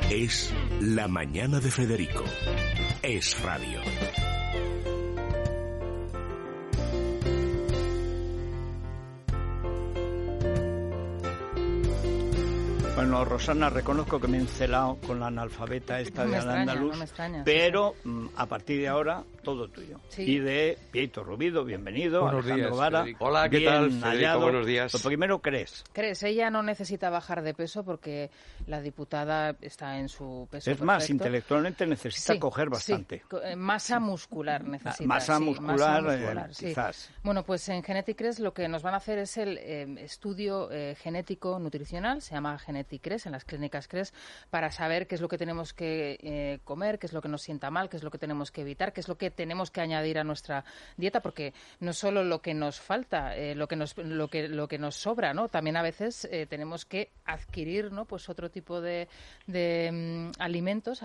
Es La Mañana de Federico. Es radio. Bueno, Rosana, reconozco que me he encelado con la analfabeta esta de Al-Ándalus, pero a partir de ahora, todo tuyo. Sí. Y de Pietro Rubido, bienvenido. Buenos Alejandro días, Vara. Federico. Hola, ¿qué tal, Federico? Hallado. Buenos días. Lo primero, ¿crees? Ella no necesita bajar de peso porque la diputada está en su peso Es perfecto. más, intelectualmente necesita coger bastante. Sí. Masa muscular necesita. Masa muscular, quizás. Bueno, pues en Geneticres lo que nos van a hacer es el estudio genético nutricional, se llama Geneticres, en las clínicas CRES, para saber qué es lo que tenemos que comer, qué es lo que nos sienta mal, qué es lo que tenemos que evitar, qué es lo que tenemos que añadir a nuestra dieta, porque no solo lo que nos falta, lo que nos sobra, ¿no? También a veces tenemos que adquirir, ¿no? Pues otro tipo de alimentos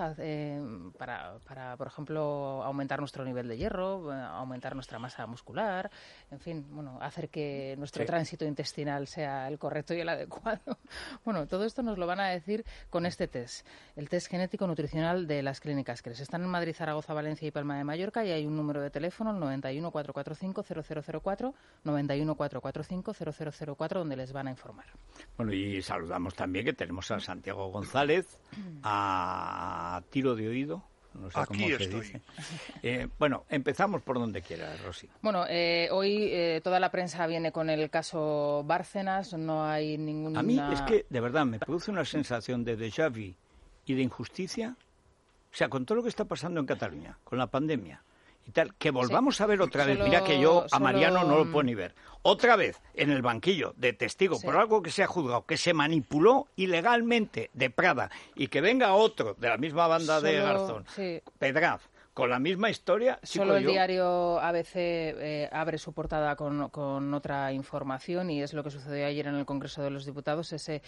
para, por ejemplo, aumentar nuestro nivel de hierro, aumentar nuestra masa muscular, en fin, bueno, hacer que nuestro tránsito intestinal sea el correcto y el adecuado. Bueno, todo esto nos lo van a decir con este test, el test genético nutricional de las clínicas CRES. Están en Madrid, Zaragoza, Valencia y Palma de Mallorca, y hay un número de teléfono, el 91 445 0004, 91 445 0004, donde les van a informar. Bueno, y saludamos también que tenemos a Santiago González, a tiro de oído. No sé Aquí cómo se estoy. Dice. Bueno, empezamos por donde quieras, Rosy. Bueno, hoy toda la prensa viene con el caso Bárcenas, no hay ninguna... A mí es que, de verdad, me produce una sensación de déjà vu y de injusticia, o sea, con todo lo que está pasando en Cataluña, con la pandemia y tal, que volvamos a ver otra vez, mira que yo a Mariano no lo puedo ni ver, otra vez en el banquillo de testigo por algo que se ha juzgado, que se manipuló ilegalmente de Prada, y que venga otro de la misma banda de Garzón, Pedraz, con la misma historia. Solo el diario ABC abre su portada con otra información, y es lo que sucedió ayer en el Congreso de los Diputados, ese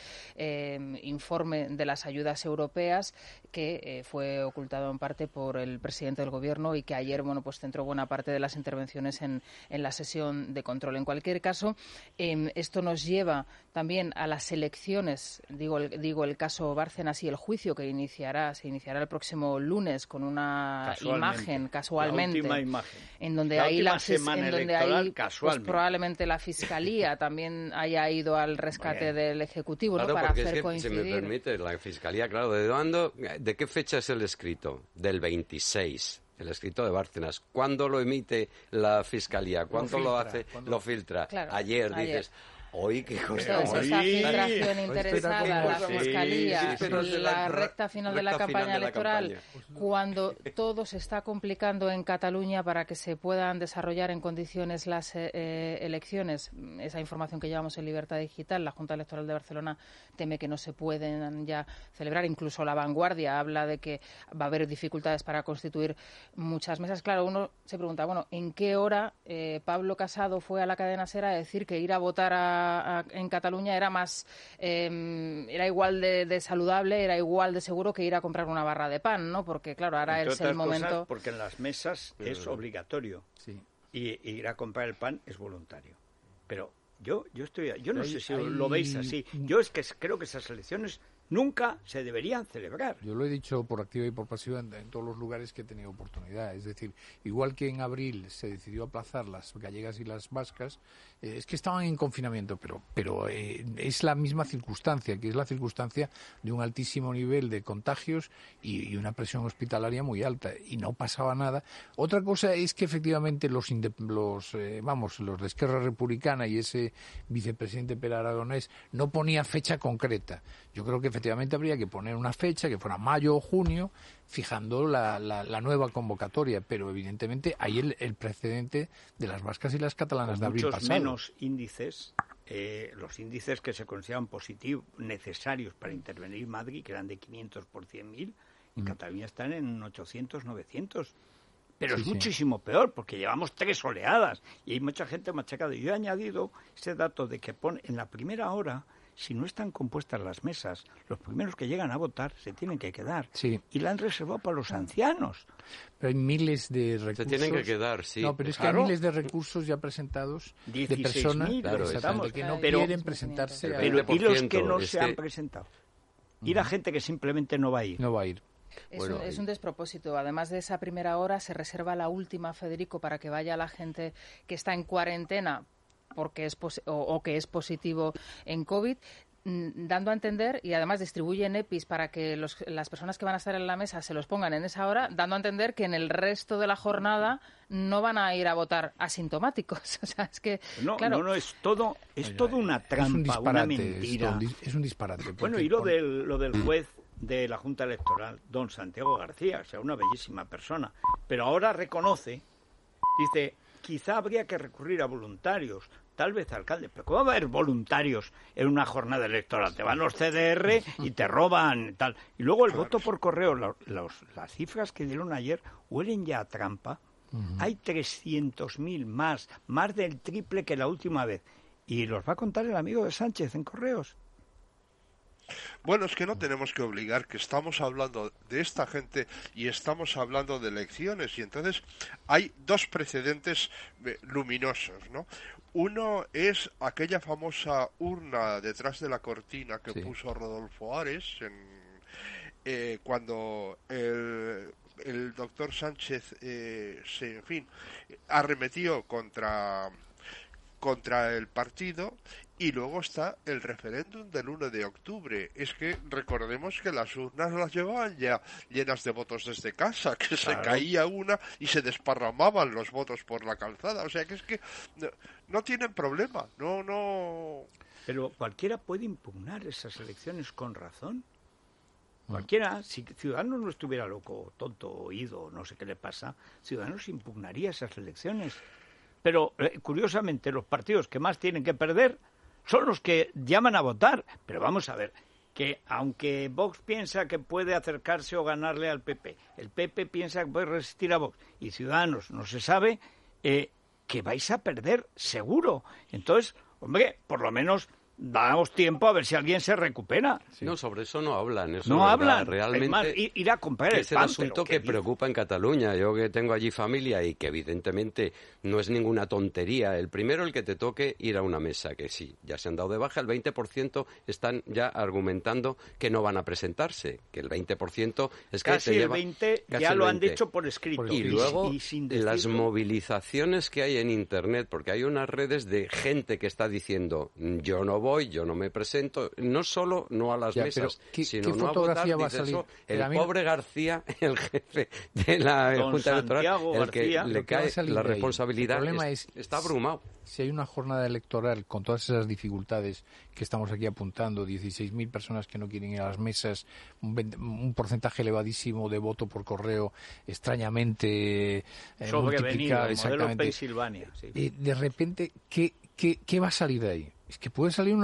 informe de las ayudas europeas que fue ocultado en parte por el presidente del Gobierno y que ayer, bueno, pues centró buena parte de las intervenciones en la sesión de control. En cualquier caso, esto nos lleva también a las elecciones, digo el caso Bárcenas y el juicio que se iniciará el próximo lunes con una imagen, casualmente, la última imagen, en donde la ahí última semana electoral, pues probablemente la Fiscalía también haya ido al rescate del Ejecutivo, claro, ¿no? Para hacer coincidir. Si me permite, la Fiscalía, claro, ¿de qué fecha es el escrito? Del 26. El escrito de Bárcenas. ¿Cuándo lo emite la Fiscalía? ¿Cuándo lo hace? Lo filtra. Claro, ayer dices... Hoy, qué cosa. Entonces, esa filtración interesada, la Fiscalía, la recta final de la campaña electoral, cuando todo se está complicando en Cataluña para que se puedan desarrollar en condiciones las elecciones. Esa información que llevamos en Libertad Digital, la Junta Electoral de Barcelona teme que no se pueden ya celebrar. Incluso La Vanguardia habla de que va a haber dificultades para constituir muchas mesas. Claro, uno se pregunta, bueno, ¿en qué hora Pablo Casado fue a la cadena SER a decir que ir a votar en Cataluña era más era igual de saludable, era igual de seguro que ir a comprar una barra de pan, ¿no? Porque claro, ahora es el momento. Porque en las mesas es obligatorio, y ir a comprar el pan es voluntario. Pero yo no sé si lo veis así. Yo es que creo que esas elecciones nunca se deberían celebrar. Yo lo he dicho por activa y por pasiva en todos los lugares que he tenido oportunidad. Es decir, igual que en abril se decidió aplazar las gallegas y las vascas, es que estaban en confinamiento, pero es la misma circunstancia, que es la circunstancia de un altísimo nivel de contagios y una presión hospitalaria muy alta, y no pasaba nada. Otra cosa es que efectivamente los de Esquerra Republicana y ese vicepresidente Pere Aragonés no ponía fecha concreta. Yo creo que efectivamente habría que poner una fecha que fuera mayo o junio, fijando la nueva convocatoria, pero evidentemente hay el precedente de las vascas y las catalanas de abril pasado. Menos índices, los índices que se consideran positivos, necesarios para intervenir en Madrid, que eran de 500 por 100.000, en Cataluña están en 800, 900. Pero es muchísimo peor, porque llevamos 3 oleadas y hay mucha gente machacada. Yo he añadido ese dato de que pone en la primera hora, si no están compuestas las mesas, los primeros que llegan a votar se tienen que quedar. Sí. Y la han reservado para los ancianos. Pero hay miles de recursos. Se tienen que quedar, sí. No, pero es que hay miles de recursos ya presentados de personas que quieren presentarse. Pero ¿y los que no se han presentado? Ir a gente que simplemente no va a ir. No va a ir. Es un despropósito. Además de esa primera hora, se reserva la última, Federico, para que vaya la gente que está en cuarentena porque o que es positivo en COVID, dando a entender, y además distribuyen EPIs para que las personas que van a estar en la mesa se los pongan en esa hora, dando a entender que en el resto de la jornada no van a ir a votar asintomáticos. O sea, es que, claro, no, es todo una trampa, una mentira. Es un disparate. Bueno, y lo del juez de la Junta Electoral, don Santiago García, o sea, una bellísima persona, pero ahora reconoce, dice, quizá habría que recurrir a voluntarios, tal vez alcalde, pero ¿cómo va a haber voluntarios en una jornada electoral? Te van los CDR y te roban, tal. Y luego el voto por correo, las cifras que dieron ayer huelen ya a trampa. Hay 300.000 más del triple que la última vez. Y los va a contar el amigo de Sánchez en correos. Bueno, es que no tenemos que obligar, que estamos hablando de esta gente y estamos hablando de elecciones, y entonces hay dos precedentes luminosos, ¿no? Uno es aquella famosa urna detrás de la cortina que puso Rodolfo Ares cuando el doctor Sánchez arremetió contra el partido. Y luego está el referéndum del 1 de octubre. Es que recordemos que las urnas las llevaban ya llenas de votos desde casa, que se caía una y se desparramaban los votos por la calzada. O sea que es que no tienen problema. No. Pero cualquiera puede impugnar esas elecciones con razón. Cualquiera, si Ciudadanos no estuviera loco, tonto, oído, no sé qué le pasa, Ciudadanos impugnaría esas elecciones. Pero, curiosamente, los partidos que más tienen que perder son los que llaman a votar. Pero vamos a ver, que aunque Vox piensa que puede acercarse o ganarle al PP, el PP piensa que puede resistir a Vox, y Ciudadanos no se sabe, que vais a perder seguro. Entonces, hombre, por lo menos damos tiempo a ver si alguien se recupera. Sí. No, sobre eso no hablan. Eso no es hablan. Realmente es más, ir a comprar el es el asunto que preocupa en Cataluña. Yo que tengo allí familia y que evidentemente no es ninguna tontería. El primero, el que te toque ir a una mesa, que sí, ya se han dado de baja. El 20% están ya argumentando que no van a presentarse. Que el 20% es que casi te lleva... el 20% ya lo han dicho por escrito. Y luego y sin las movilizaciones que hay en Internet, porque hay unas redes de gente que está diciendo yo no voy, yo no me presento, no solo no a las mesas, sino ¿qué no a votar. va a salir? Eso, el pobre García, el jefe de la Junta Electoral, el que García, le cae la responsabilidad, está abrumado. Si hay una jornada electoral con todas esas dificultades que estamos aquí apuntando, 16.000 personas que no quieren ir a las mesas, un porcentaje elevadísimo de voto por correo extrañamente multiplicado, modelo Pensilvania. Sí. De repente, ¿qué va a salir de ahí? Es que puede salir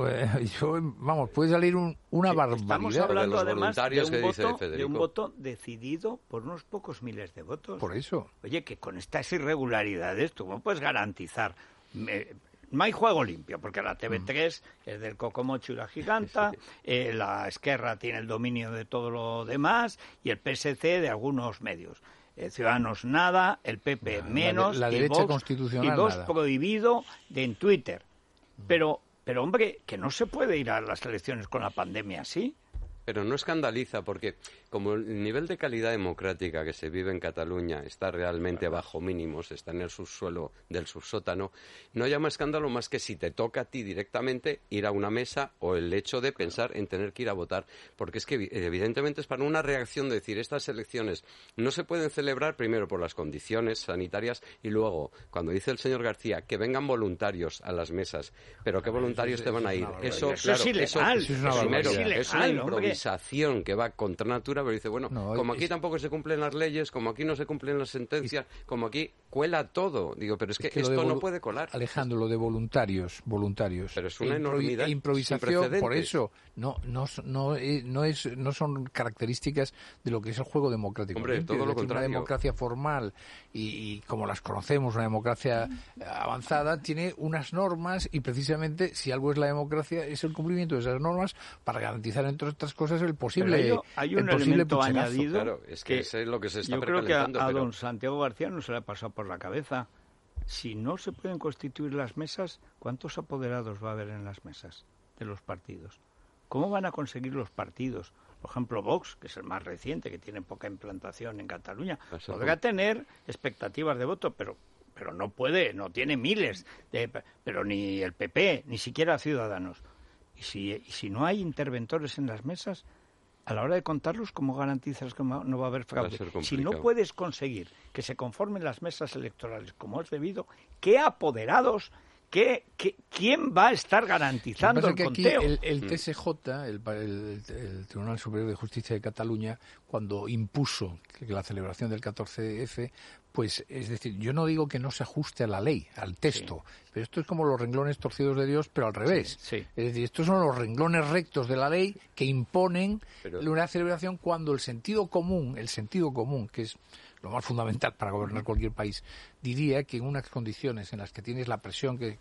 puede salir una barbaridad. Estamos hablando de los además de un voto decidido por unos pocos miles de votos. Por eso. Oye, que con estas irregularidades tú no puedes garantizar. No hay juego limpio, porque la TV3 es del Cocomocho y la Giganta, la Esquerra tiene el dominio de todo lo demás y el PSC de algunos medios. Ciudadanos nada, el PP menos, la derecha constitucional y Vox nada. Prohibido en Twitter. Pero hombre, que no se puede ir a las elecciones con la pandemia, ¿sí? Pero no escandaliza, porque como el nivel de calidad democrática que se vive en Cataluña está realmente bajo mínimos, está en el subsuelo del subsótano, no llama escándalo más que si te toca a ti directamente ir a una mesa o el hecho de pensar en tener que ir a votar. Porque es que evidentemente es para una reacción de decir, estas elecciones no se pueden celebrar primero por las condiciones sanitarias y luego, cuando dice el señor García, que vengan voluntarios a las mesas. ¿Pero qué voluntarios te van a ir? Eso es ilegal. Es una improvisación que va contra natura, pero dice, bueno, como aquí tampoco se cumplen las leyes, como aquí no se cumplen las sentencias, como aquí cuela todo. Digo, pero es que esto no puede colar. Alejandro, lo de voluntarios. Pero es una enormidad. Improvisación, por eso, no son características de lo que es el juego democrático. Hombre, todo lo contrario. Una democracia formal y como las conocemos, una democracia avanzada, tiene unas normas y precisamente si algo es la democracia es el cumplimiento de esas normas para garantizar, entre otras cosas, el posible hay un elemento añadido. Claro, es que es lo que se está precalentando. Yo creo que a don Santiago García no se le ha pasado por la cabeza. Si no se pueden constituir las mesas, ¿cuántos apoderados va a haber en las mesas de los partidos? ¿cómo van a conseguir los partidos? Por ejemplo, Vox, que es el más reciente, que tiene poca implantación en Cataluña, podrá tener expectativas de voto, pero no puede, no tiene miles, pero ni el PP, ni siquiera Ciudadanos. Y si no hay interventores en las mesas, a la hora de contarlos, ¿cómo garantizas que no va a haber fraude? Si no puedes conseguir que se conformen las mesas electorales como es debido, ¿qué apoderados? ¿Quién va a estar garantizando el conteo? Aquí el TSJ, el Tribunal Superior de Justicia de Cataluña, cuando impuso la celebración del 14F, pues es decir, yo no digo que no se ajuste a la ley, al texto, pero esto es como los renglones torcidos de Dios, pero al revés. Sí. Es decir, estos son los renglones rectos de la ley que imponen una celebración cuando el sentido común, que es lo más fundamental para gobernar cualquier país, diría que en unas condiciones en las que tienes la presión, que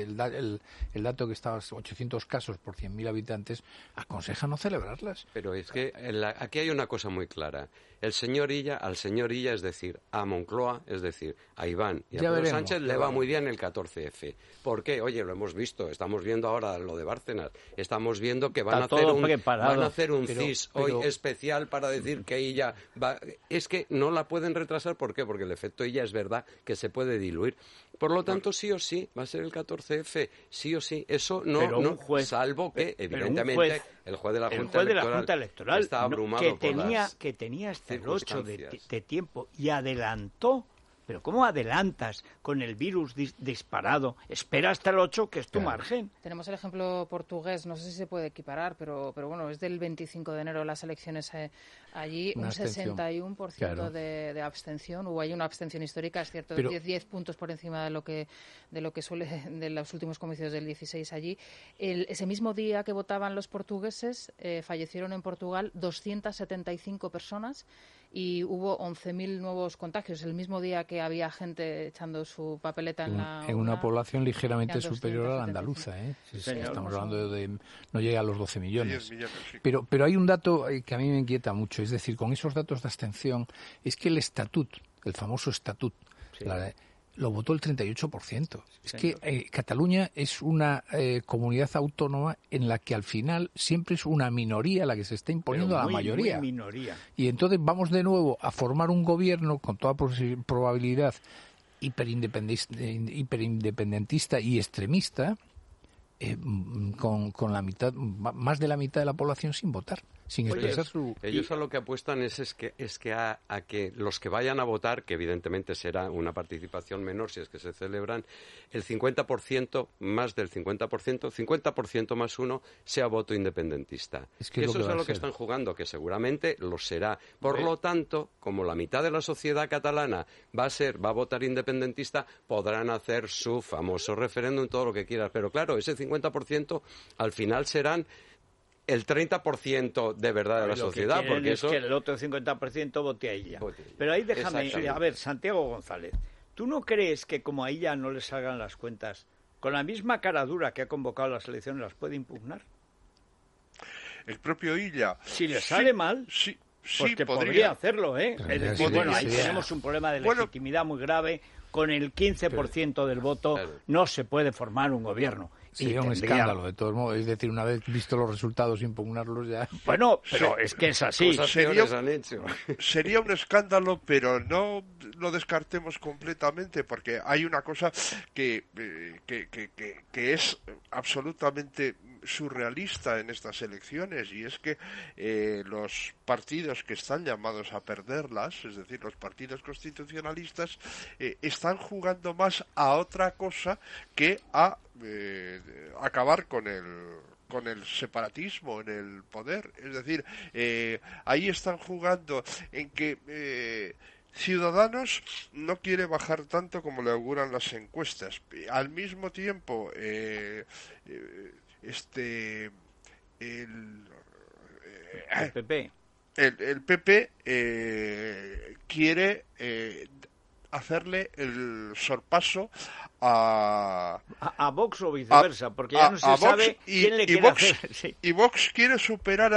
el dato que estaba 800 casos por 100.000 habitantes, aconseja no celebrarlas. Pero es que aquí hay una cosa muy clara. Al señor Illa, es decir, a Moncloa, es decir, a Iván y a Pedro Sánchez le va muy bien el 14F. ¿Por qué? Oye, lo hemos visto, estamos viendo ahora lo de Bárcenas, estamos viendo que van a hacer un CIS hoy especial para decir que Illa va... Es que no la pueden retrasar, ¿por qué? Porque el efecto Illa es verdad que se puede diluir. Por lo tanto, sí o sí, va a ser el 14F, sí o sí. Eso no juez, salvo que, evidentemente, el juez de la Junta Electoral está abrumado que tenía hasta el 8 de tiempo y adelantó. Pero ¿cómo adelantas con el virus disparado? Espera hasta el 8, que es tu margen. Tenemos el ejemplo portugués, no sé si se puede equiparar, pero bueno, es del 25 de enero las elecciones allí, un 61% de abstención. Hubo ahí una abstención histórica, es cierto, 10 puntos por encima de lo que suele de los últimos comicios del 16 allí. Ese mismo día que votaban los portugueses, fallecieron en Portugal 275 personas y hubo 11.000 nuevos contagios. El mismo día que había gente echando su papeleta en una población ligeramente superior a la andaluza, estamos hablando de no llega a los 12 millones. 10 millones, sí. Pero hay un dato que a mí me inquieta mucho, es decir, con esos datos de abstención, es que el famoso estatut, lo votó el 38%. Es que Cataluña es una comunidad autónoma en la que al final siempre es una minoría la que se está imponiendo a la mayoría. Muy minoría. Y entonces vamos de nuevo a formar un gobierno con toda probabilidad hiperindependentista y extremista, con la mitad, más de la mitad de la población sin votar, sin expresar su... Ellos a lo que apuestan es que a que los que vayan a votar, que evidentemente será una participación menor si es que se celebran, el 50%, más del 50% más uno, sea voto independentista. Eso es a lo que están jugando, que seguramente lo será. Por lo tanto, como la mitad de la sociedad catalana va a votar independentista, podrán hacer su famoso referéndum, todo lo que quieras. Pero claro, ese 50% al final serán el 30% de verdad de la sociedad, porque es que el otro 50% vote a ella. Pero ahí déjame, a ver, Santiago González, ¿tú no crees que como a ella no le salgan las cuentas, con la misma cara dura que ha convocado las elecciones, las puede impugnar? El propio Illa. Si le sale mal, pues que podría hacerlo, ¿eh? Es decir, bueno, ahí tenemos un problema de legitimidad muy grave. Con el 15% del voto no se puede formar un gobierno. Sería un escándalo, de todos modos. Es decir, una vez visto los resultados, impugnarlos ya... Bueno, pero es que es así. Sería un escándalo, pero no lo descartemos completamente, porque hay una cosa que es absolutamente surrealista en estas elecciones, y es que los partidos que están llamados a perderlas, es decir, los partidos constitucionalistas, están jugando más a otra cosa que a acabar con el separatismo en el poder. Es decir, ahí están jugando en que Ciudadanos no quiere bajar tanto como le auguran las encuestas. Al mismo tiempo, el PP. El PP quiere hacerle el sorpaso a Vox o viceversa, porque ya no se sabe quién le quiere hacer. Sí. Y Vox quiere superar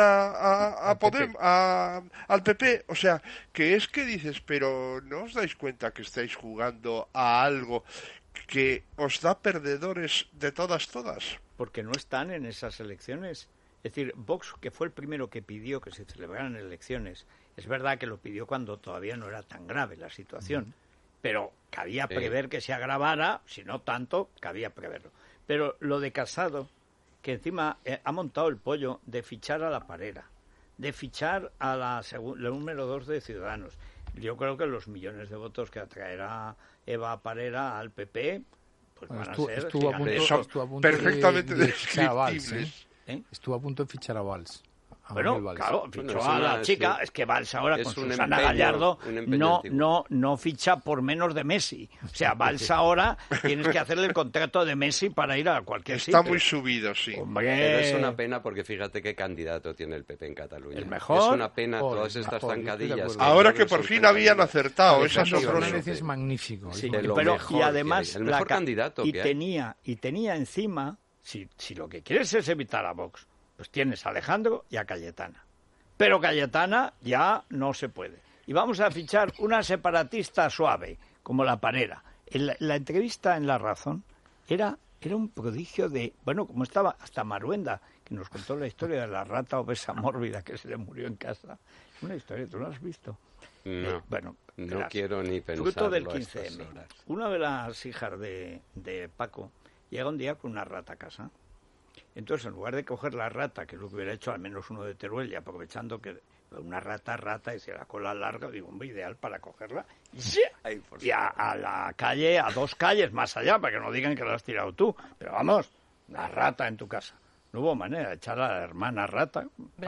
al PP. O sea, que dices, pero ¿no os dais cuenta que estáis jugando a algo que os da perdedores de todas? Porque no están en esas elecciones. Es decir, Vox, que fue el primero que pidió que se celebraran elecciones, es verdad que lo pidió cuando todavía no era tan grave la situación, pero cabía prever que se agravara, si no tanto, cabía preverlo. Pero lo de Casado, que encima ha montado el pollo de fichar a la Parera, de fichar a la número 2 de Ciudadanos. Yo creo que los millones de votos que atraerá Eva Parera al PP pues van a ser estuvo a punto perfectamente de fichar a Valls, descriptibles. Estuvo a punto de fichar a Valls. Bueno, claro, fichó a la chica, es que Valls ahora con Susana empeño, Gallardo antiguo. no ficha por menos de Messi. O sea, Valls ahora tienes que hacerle el contrato de Messi para ir a cualquier sitio. Está muy subido, sí. Hombre. Pero es una pena porque fíjate qué candidato tiene el PP en Cataluña. El mejor. Es una pena todas estas zancadillas. Ahora que por fin habían acertado, es asombroso. Es magnífico. Sí, de lo pero mejor y además que hay. El mejor candidato que hay. tenía encima, si lo que quieres es evitar a Vox, pues tienes a Alejandro y a Cayetana. Pero Cayetana ya no se puede. Y vamos a fichar una separatista suave, como la Parera. La entrevista en La Razón era un prodigio de... Bueno, como estaba hasta Maruenda, que nos contó la historia de la rata obesa mórbida que se le murió en casa. Es una historia, ¿tú lo has visto? No, bueno, no quiero ni pensarlo. Fruto del a estas 15M. horas. Una de las hijas de Paco llega un día con una rata a casa. Entonces, en lugar de coger la rata, que es lo que hubiera hecho al menos uno de Teruel, y aprovechando que una rata y se la cola larga, digo, hombre, ideal para cogerla, y a la calle, a 2 calles más allá, para que no digan que la has tirado tú. Pero vamos, una rata en tu casa. No hubo manera de echar a la hermana rata.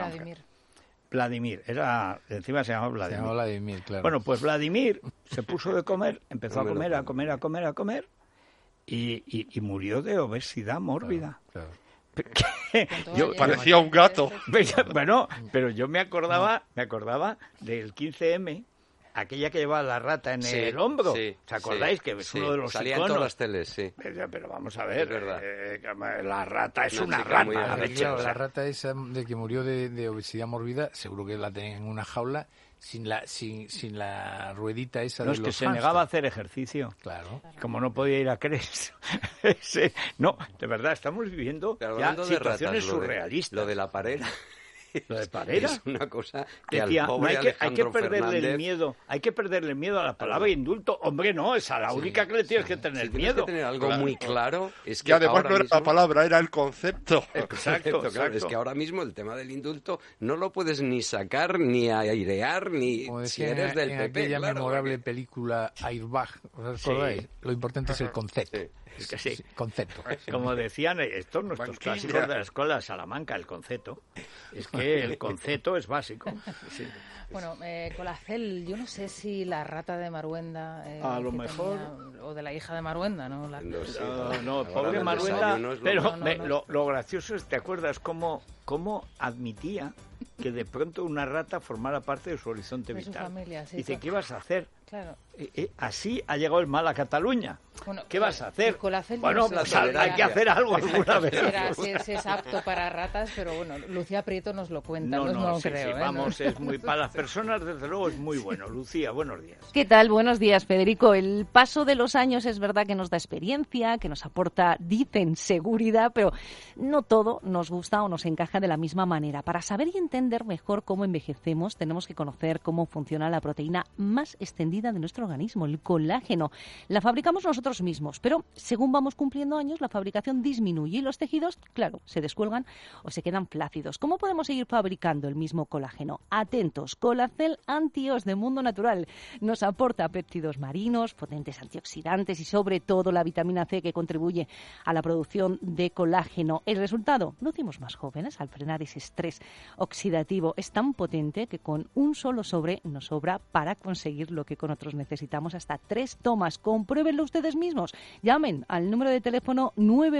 Vladimir, encima se llamaba Vladimir. Se llamaba Vladimir, claro. Bueno, pues Vladimir se puso de comer, empezó a comer, y murió de obesidad mórbida. Claro. Yo parecía un gato. Bueno, pero yo me acordaba del 15M, aquella que llevaba la rata en el hombro. Sí, ¿Os acordáis? Que es uno de los salía iconos. En todas las teles, sí. Pero vamos a ver, Es verdad. la rata es una chica muy rata. alegre. Claro, la rata esa de que murió de obesidad mórbida, seguro que la tenían en una jaula sin la ruedita esa No, de es que los se hámster. negaba a hacer ejercicio. Claro. Como no podía ir a Cres. No, de verdad, estamos viviendo Pero ya hablando de situaciones ratas, surrealistas. Lo de la Parera. Lo de Parera. Es una cosa que Decía, al pobre hay que Alejandro perderle Fernández... el miedo. Hay que perderle el miedo a la palabra indulto. Hombre, no, es a la única que le tienes que tener Si tienes miedo. que tener algo muy claro, es que Y además ahora no era mismo... la palabra, era el concepto. Exacto. Es que ahora mismo el tema del indulto no lo puedes ni sacar, ni airear, ni Como si decía eres del en PP. aquella claro, memorable porque- película Airbag, ¿os acordáis? Lo importante es el concepto. Sí. Es que sí. Concepto. Como decían estos nuestros Banquilla. clásicos de la escuela de Salamanca, el concepto. Es que el concepto es básico. Sí. Bueno, Colacel, yo no sé si la rata de Maruenda... A lo que mejor... o de la hija de Maruenda, ¿no? No, sí, No, ahora pobre del Maruenda, desayuno es lo pero mejor. lo gracioso es, ¿te acuerdas cómo admitía que de pronto una rata formara parte de su horizonte De su vital? familia, sí, Dice, claro. ¿qué ibas a hacer? Claro. Así ha llegado el mal a Cataluña. Bueno, ¿Qué vas a hacer? Colacel, Bueno, yo no pues sé si hay que hacer algo alguna vez. si es apto para ratas, pero bueno, Lucía Prieto nos lo cuenta, no sí, creo. sí, vamos, es muy para las personas, desde luego, es muy bueno. Lucía, buenos días. ¿Qué tal? Buenos días, Federico. El paso de los años es verdad que nos da experiencia, que nos aporta, dicen, seguridad, pero no todo nos gusta o nos encaja de la misma manera. Para saber y entender mejor cómo envejecemos, tenemos que conocer cómo funciona la proteína más extendida de nuestro organismo, el colágeno. La fabricamos nosotros mismos, pero según vamos cumpliendo años, la fabricación disminuye y los tejidos, claro, se descuelgan o se quedan flácidos. ¿Cómo podemos seguir fabricando el mismo colágeno? Atentos, Colacel Antios de Mundo Natural nos aporta péptidos marinos, potentes antioxidantes y sobre todo la vitamina C que contribuye a la producción de colágeno. El resultado, lucimos más jóvenes al frenar ese estrés oxidativo. Es tan potente que con un solo sobre nos sobra para conseguir lo que con otros necesitamos hasta 3 tomas. Compruébenlo ustedes mismos. Llamen al número de teléfono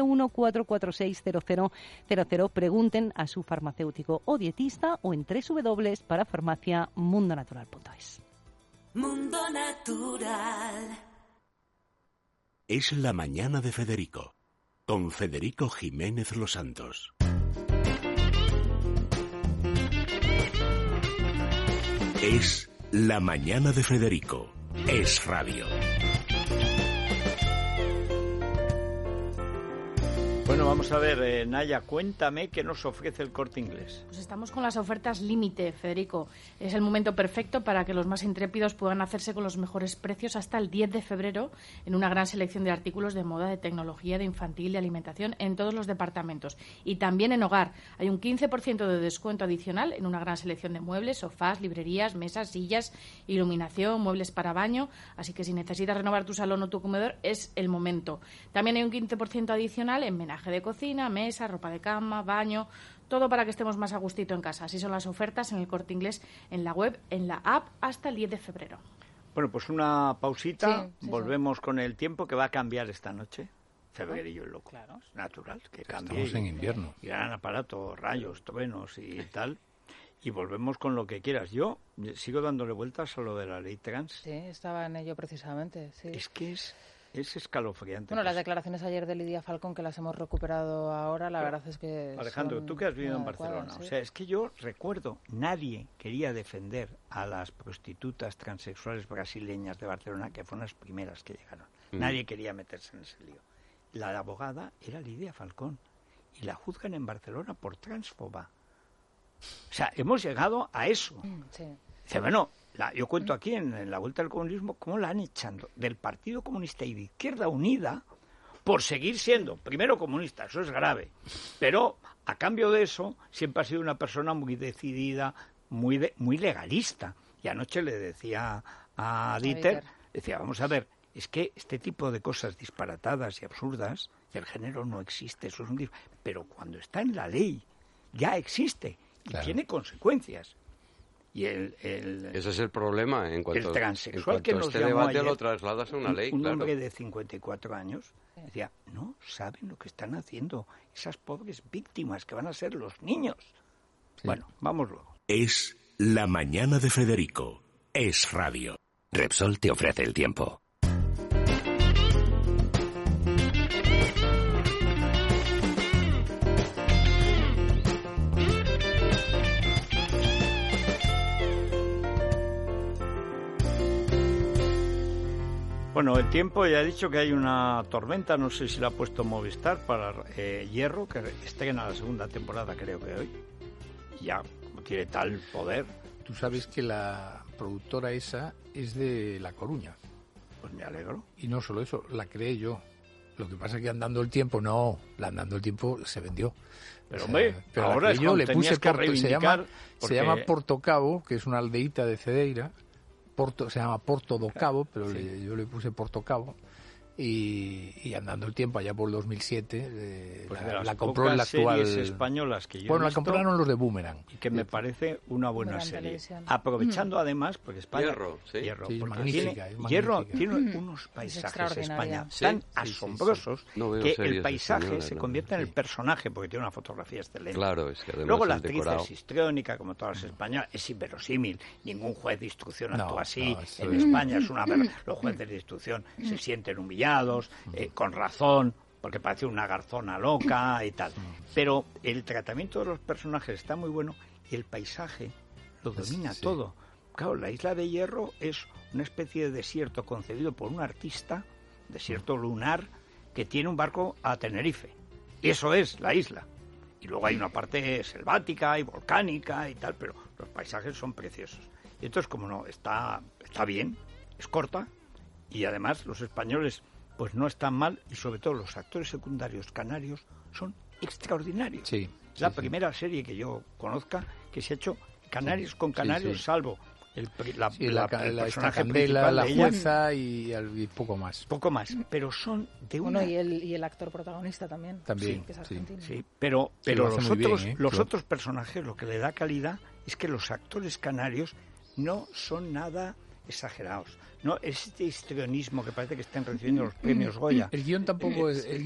914460000. Pregunten a su farmacéutico o dietista o en www.parafarmaciamundonatural.es. Mundo Natural. Es la mañana de Federico, con Federico Jiménez Los Santos. Es la mañana de Federico. Es radio. Bueno, vamos a ver, Naya, cuéntame qué nos ofrece el Corte Inglés. Pues estamos con las ofertas límite, Federico. Es el momento perfecto para que los más intrépidos puedan hacerse con los mejores precios hasta el 10 de febrero en una gran selección de artículos de moda, de tecnología, de infantil, de alimentación en todos los departamentos. Y también en hogar. Hay un 15% de descuento adicional en una gran selección de muebles, sofás, librerías, mesas, sillas, iluminación, muebles para baño. Así que si necesitas renovar tu salón o tu comedor, es el momento. También hay un 15% adicional en menaje de cocina, mesa, ropa de cama, baño, todo para que estemos más a gustito en casa. Así son las ofertas en el Corte Inglés, en la web, en la app, hasta el 10 de febrero. Bueno, pues una pausita, Sí, volvemos con el tiempo que va a cambiar esta noche. Febrerillo es loco, Claro. es natural que cambie. Estamos en invierno. Gran aparato, rayos, truenos y tal. Y volvemos con lo que quieras. Yo sigo dándole vueltas a lo de la ley trans. Sí, estaba en ello precisamente, sí. Es que es escalofriante. Bueno, las declaraciones ayer de Lidia Falcón, que las hemos recuperado ahora, la verdad es que Alejandro, son tú que has vivido en muy Barcelona, adecuadas, o sí. sea, es que yo recuerdo, nadie quería defender a las prostitutas transexuales brasileñas de Barcelona, que fueron las primeras que llegaron. Nadie quería meterse en ese lío. La abogada era Lidia Falcón y la juzgan en Barcelona por transfoba. O sea, hemos llegado a eso. Sí. Dice, bueno, yo cuento aquí en la Vuelta al Comunismo cómo la han echado del Partido Comunista y de Izquierda Unida por seguir siendo, primero, comunista, eso es grave, pero a cambio de eso siempre ha sido una persona muy decidida, muy legalista. Y anoche le decía a Dieter, decía, vamos a ver, es que este tipo de cosas disparatadas y absurdas, el género no existe, eso es un pero cuando está en la ley, ya existe y tiene consecuencias. Y ese es el problema en cuanto, el transexual que nos este llamó debate ayer, lo trasladas a una ley, un claro. hombre de 54 años decía, no saben lo que están haciendo esas pobres víctimas que van a ser los niños. Sí. Bueno, vamos luego. Es La Mañana de Federico. Es radio. Repsol te ofrece el tiempo. Bueno, el tiempo, ya he dicho que hay una tormenta, no sé si la ha puesto Movistar para Hierro, que estrena la segunda temporada creo que hoy. Y ya, como tiene tal poder. Tú sabes que la productora esa es de La Coruña. Pues me alegro. Y no solo eso, la creé yo. Lo que pasa es que andando el tiempo, andando el tiempo se vendió. Pero hombre, pero ahora yo le puse que reivindicar. Se llama Porto Cabo, que es una aldeíta de Cedeira. Se llama Porto do Cabo, pero yo le puse Porto Cabo. Y andando el tiempo, allá por el 2007, pues la compró el actual... españolas que yo bueno, he visto, la compraron los de Boomerang. Y que me parece una buena serie. Aprovechando además, porque España... Hierro, sí. Porque magnífica, Hierro tiene unos paisajes de España tan asombrosos que el paisaje se convierte en el personaje, porque tiene una fotografía excelente. Claro, es que además luego la el actriz decorado... es histriónica, como todas las españolas, es inverosímil. Ningún juez de instrucción actúa así. En es... España es una verdad. Los jueces de instrucción se sienten humillados, con razón, porque parece una garzona loca y tal. Pero el tratamiento de los personajes está muy bueno y el paisaje lo domina todo. Claro, la isla de Hierro es una especie de desierto concebido por un artista, desierto lunar, que tiene un barco a Tenerife. Y eso es la isla. Y luego hay una parte selvática y volcánica y tal, pero los paisajes son preciosos. Y entonces, como no, está bien, es corta, y además los españoles pues no están mal, y sobre todo los actores secundarios canarios son extraordinarios. Es la primera serie que yo conozca que se ha hecho canarios con canarios, salvo el personaje Candela, principal, la de ella, jueza y poco más. Poco más, pero son de una... Bueno, y el actor protagonista también. También, que es argentino. Sí, pero los otros personajes, lo que le da calidad es que los actores canarios no son nada exagerados. No, este histrionismo que parece que están recibiendo los premios Goya. El guión tampoco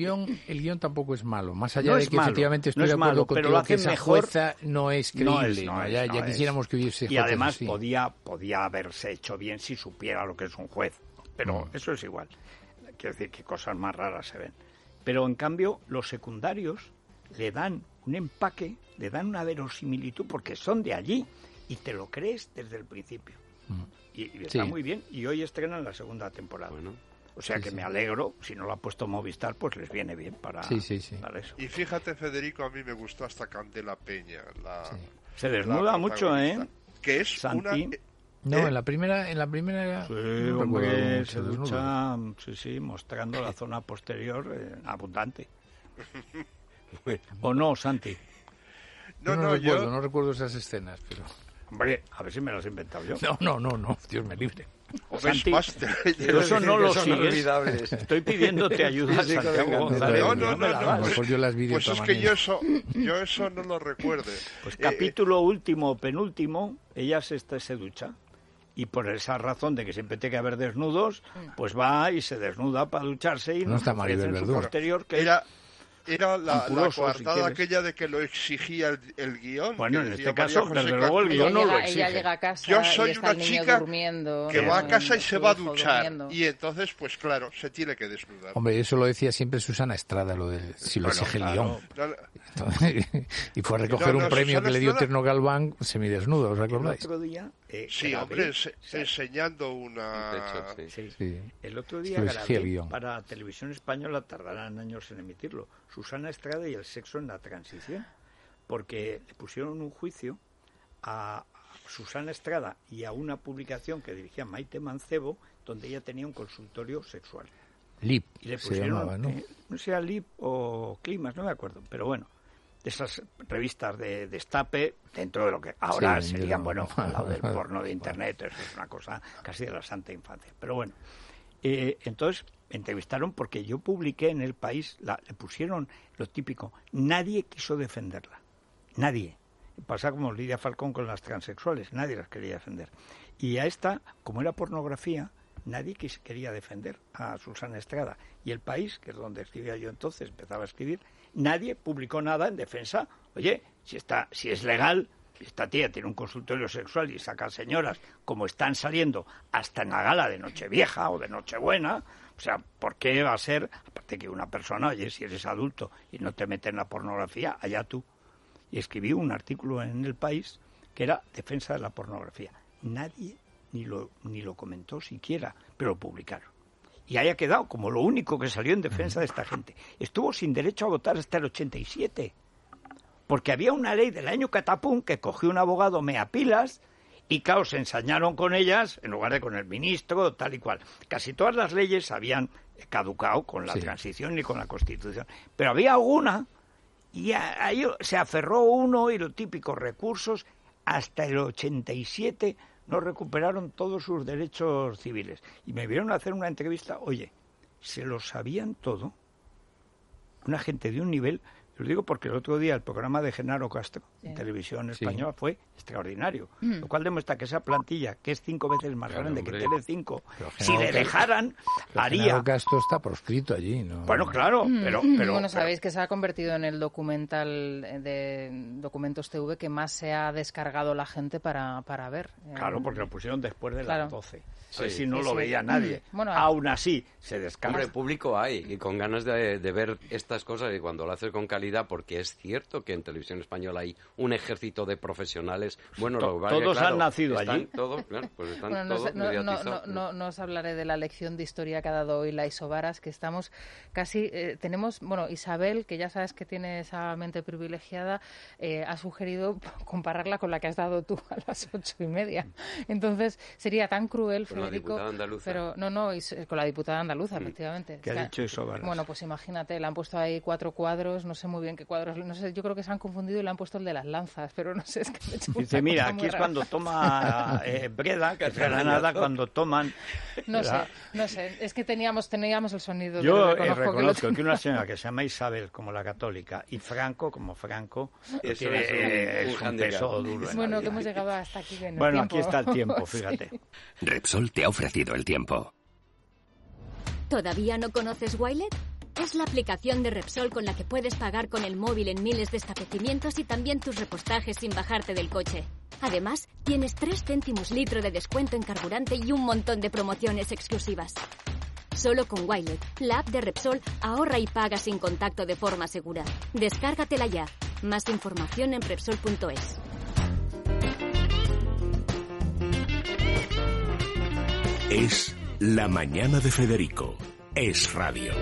es malo, más allá de que malo, efectivamente estoy de acuerdo contigo, pero lo que hacen esa mejor, jueza no es creíble. Ya quisiéramos que hubiese y además así. podía haberse hecho bien si supiera lo que es un juez, pero eso es igual. Quiero decir que cosas más raras se ven. Pero en cambio los secundarios le dan un empaque, le dan una verosimilitud porque son de allí y te lo crees desde el principio. Y está muy bien, y hoy estrenan la segunda temporada. Bueno, O sea que me alegro, si no lo ha puesto Movistar, pues les viene bien para eso. Y fíjate, Federico, a mí me gustó hasta Candela Peña. Se desnuda mucho, ¿eh? Que es Santi. No, en la primera sí, hombre, se ducha, mostrando la zona posterior abundante. ¿O no, Santi? No recuerdo esas escenas, pero... Hombre, a ver si me las he inventado yo. No, Dios me libre. Santi, eso no lo sigues. Estoy pidiéndote ayuda, Santiago González. No. Yo las vi de pues es que yo eso no lo recuerdo. Pues capítulo último o penúltimo, ella se ducha. Y por esa razón de que siempre tiene que haber desnudos, pues va y se desnuda para ducharse y no está Maribel Verdú. Posterior que era la coartada aquella de que lo exigía el guión. Bueno, en este caso, desde luego, el guión no lo exige. Ella llega a casa yo soy y está una el niño chica durmiendo, que va a casa y se va a duchar. Y entonces, pues claro, se tiene que desnudar. Hombre, eso lo decía siempre Susana Estrada, lo de si lo exige el guión. Y fue a recoger un premio que le dio Terno Galván semidesnudo, ¿os acordáis? El otro día... sí, hombre, enseñando una... El otro día grabé para Televisión Española, tardarán años en emitirlo, Susana Estrada y el sexo en la transición, porque le pusieron un juicio a Susana Estrada y a una publicación que dirigía Maite Mancebo, donde ella tenía un consultorio sexual. LIP y le pusieron, se llamaba, ¿no? No sé, LIP o Climas, no me acuerdo, pero bueno, de esas revistas de destape, dentro de lo que ahora serían, al lado del porno de Internet, eso es una cosa casi de la santa infancia. Pero bueno, entonces me entrevistaron porque yo publiqué en El País, le pusieron lo típico, nadie quiso defenderla, nadie. Pasa como Lidia Falcón con las transexuales, nadie las quería defender. Y a esta, como era pornografía, nadie quería defender a Susana Estrada. Y El País, que es donde escribía yo entonces, empezaba a escribir, nadie publicó nada en defensa. Oye, si es legal, esta tía tiene un consultorio sexual y saca señoras como están saliendo hasta en la gala de Nochevieja o de Nochebuena, o sea, ¿por qué va a ser? Aparte que una persona, oye, si eres adulto y no te metes en la pornografía, allá tú. Y escribí un artículo en El País que era defensa de la pornografía. Nadie ni lo comentó siquiera, pero lo publicaron. Y haya quedado como lo único que salió en defensa de esta gente. Estuvo sin derecho a votar hasta el 87, porque había una ley del año Catapún que cogió un abogado meapilas y, claro, se ensañaron con ellas en lugar de con el ministro, tal y cual. Casi todas las leyes habían caducado con la transición y con la Constitución. Pero había alguna, y ahí se aferró uno y los típicos recursos. Hasta el 87 no recuperaron todos sus derechos civiles. Y me vieron a hacer una entrevista, oye, se lo sabían todo. Una gente de un nivel, lo digo porque el otro día el programa de Genaro Castro en Televisión Española fue extraordinario. Lo cual demuestra que esa plantilla, que es 5 veces más grande que Telecinco, si le dejaran, haría... Genaro Castro está proscrito allí, ¿no? Bueno, claro, pero bueno, sabéis que se ha convertido en el documental de Documentos TV que más se ha descargado la gente para ver. Claro, porque lo pusieron después de las 12. Sí. Si no lo veía nadie. Bueno, aún así, se descarga. Hombre, público hay, y con ganas de ver estas cosas, y cuando lo haces con calidad, porque es cierto que en Televisión Española hay un ejército de profesionales. Bueno, todos han nacido allí. Todos, claro, pues están bueno, todos mediatizados. No os hablaré de la lección de historia que ha dado hoy la Isobaras, que estamos casi... tenemos, Isabel, que ya sabes que tiene esa mente privilegiada, ha sugerido compararla con la que has dado tú a las 8:30. Entonces, sería tan cruel, con la diputada andaluza. Pero con la diputada andaluza, efectivamente. ¿Qué ha dicho Isobaras? Bueno, pues imagínate, le han puesto ahí 4 cuadros, no sé muy bien qué cuadros, no sé, yo creo que se han confundido y le han puesto el de las lanzas, pero no sé, es que me he hecho dice, mira, aquí es cuando toma Breda, que es Granada, cuando toman... No sé, es que teníamos el sonido. Yo reconozco que una señora que se llama Isabel, como la católica, y Franco, como Franco, es un peso duro. Bueno, que hemos llegado hasta aquí. Bueno, aquí está el tiempo, fíjate. Sí. Repsol te ha ofrecido el tiempo. ¿Todavía no conoces Wilet? Es la aplicación de Repsol con la que puedes pagar con el móvil en miles de establecimientos y también tus repostajes sin bajarte del coche. Además, tienes 3 céntimos litro de descuento en carburante y un montón de promociones exclusivas. Solo con Wilet, la app de Repsol, ahorra y paga sin contacto de forma segura. Descárgatela ya. Más información en Repsol.es. Es La mañana de Federico. Es radio.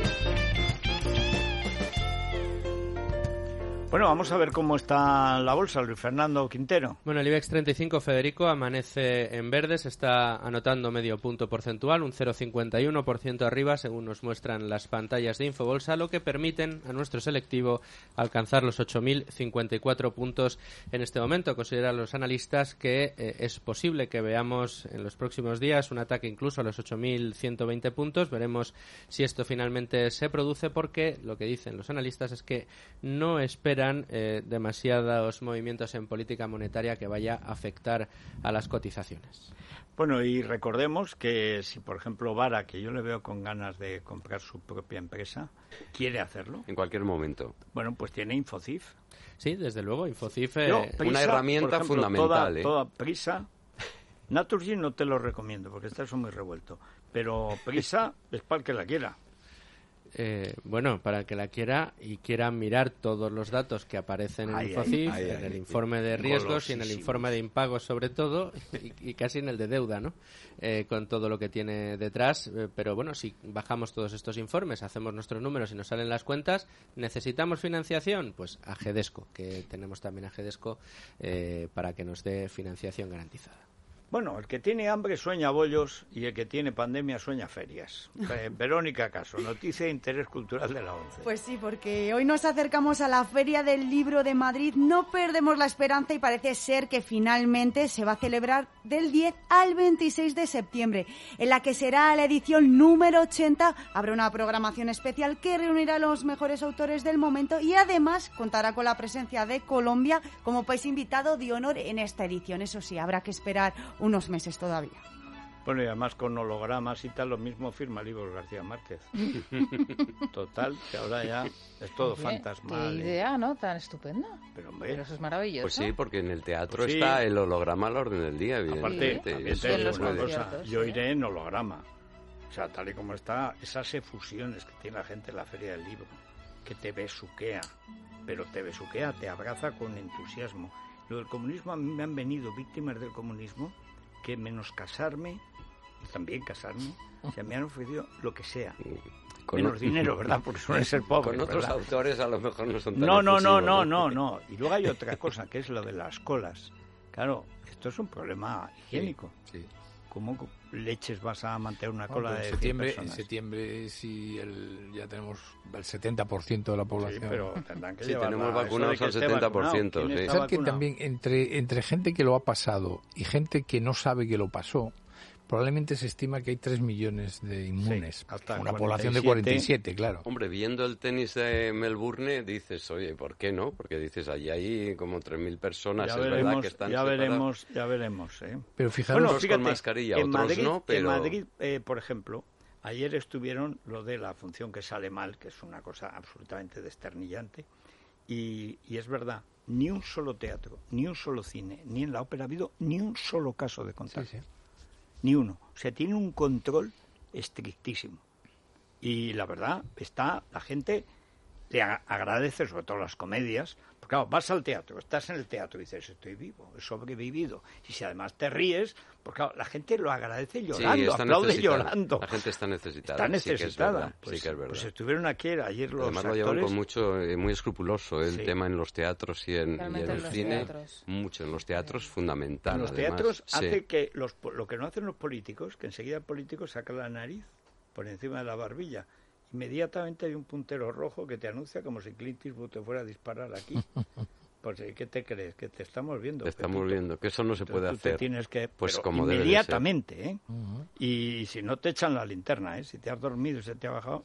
Bueno, vamos a ver cómo está la bolsa, Luis Fernando Quintero. Bueno, el IBEX 35, Federico, amanece en verde, se está anotando medio punto porcentual, un 0,51% arriba, según nos muestran las pantallas de Infobolsa, lo que permiten a nuestro selectivo alcanzar los 8.054 puntos en este momento. Consideran los analistas que es posible que veamos en los próximos días un ataque incluso a los 8.120 puntos. Veremos si esto finalmente se produce, porque lo que dicen los analistas es que no esperan demasiados movimientos en política monetaria que vaya a afectar a las cotizaciones. Bueno, y recordemos que si, por ejemplo, Vara, que yo le veo con ganas de comprar su propia empresa, quiere hacerlo. En cualquier momento. Bueno, pues tiene Infocif. Sí, desde luego, Infocif una herramienta por ejemplo, fundamental. Toda Prisa, Naturgy no te lo recomiendo, porque estás muy revuelto. Pero Prisa es para el que la quiera. Bueno, para el que la quiera y quiera mirar todos los datos que aparecen en Infocif, en el informe de riesgos y en el informe de impagos sobre todo, y casi en el de deuda, ¿no? Con todo lo que tiene detrás. Pero bueno, si bajamos todos estos informes, hacemos nuestros números y nos salen las cuentas, ¿necesitamos financiación? Pues a Gedesco, que tenemos también a Gedesco para que nos dé financiación garantizada. Bueno, el que tiene hambre sueña bollos y el que tiene pandemia sueña ferias. Verónica Caso, noticia de interés cultural de la ONCE. Pues sí, porque hoy nos acercamos a la Feria del Libro de Madrid. No perdemos la esperanza y parece ser que finalmente se va a celebrar del 10 al 26 de septiembre, en la que será la edición número 80. Habrá una programación especial que reunirá a los mejores autores del momento y además contará con la presencia de Colombia como país invitado de honor en esta edición. Eso sí, habrá que esperar unos meses todavía. Bueno, y además con hologramas y tal, lo mismo firma Libros García Márquez. Total, que ahora ya es todo fantasmal. Qué idea, ¿no? Tan estupenda. Pero eso es maravilloso. Pues sí, porque en el teatro está el holograma a la orden del día, evidentemente. Aparte, yo iré en holograma. O sea, tal y como está, esas efusiones que tiene la gente en la Feria del Libro, que te besuquea, pero te besuquea, te abraza con entusiasmo. Lo del comunismo, a mí me han venido víctimas del comunismo que menos casarme, y también casarme, o sea, me han ofrecido lo que sea. Menos dinero, ¿verdad? Porque suelen ser pobres. Con otros ¿verdad? autores a lo mejor no son tan No. Y luego hay otra cosa, que es lo de las colas. Claro, esto es un problema higiénico. Sí. ¿Cómo leches vas a mantener una cola de 100 personas? En septiembre sí ya tenemos el 70% de la población. Sí, pero tendrán que llevar tenemos vacunados al 70%. Sí. ¿Sabes que también entre gente que lo ha pasado y gente que no sabe que lo pasó, probablemente se estima que hay 3 millones de inmunes. Hasta una población de 47, claro. Hombre, viendo el tenis de Melbourne, dices, oye, ¿por qué no? Porque dices, allí hay como 3.000 personas, ya es veremos, verdad que están separadas. Ya veremos. Pero fijaros, unos con mascarilla, otros Madrid, no, pero... En Madrid, por ejemplo, ayer estuvieron lo de la función que sale mal, que es una cosa absolutamente desternillante, y es verdad, ni un solo teatro, ni un solo cine, ni en la ópera ha habido ni un solo caso de contagio. Sí. Ni uno. O sea, tiene un control estrictísimo. Y la verdad, la gente le agradece, sobre todo las comedias, porque claro, vas al teatro, estás en el teatro y dices, estoy vivo, he sobrevivido. Y si además te ríes, porque claro, la gente lo agradece llorando, aplaude llorando. La gente está necesitada. Está necesitada. Sí que es verdad. Pues estuvieron aquí ayer los Además actores. lo llevan con mucho, muy escrupuloso el tema en los teatros y en el cine. Teatros. Mucho en los teatros, fundamental. En los teatros hace que lo que no hacen los políticos, que enseguida el político saca la nariz por encima de la barbilla. Inmediatamente hay un puntero rojo que te anuncia como si Clint Eastwood te fuera a disparar aquí. Pues, ¿qué te crees? Que te estamos viendo. Te estamos viendo, que eso no se puede hacer. Tienes que, pues pero como inmediatamente, debe de ser. Y si no te echan la linterna, Si te has dormido y se te ha bajado,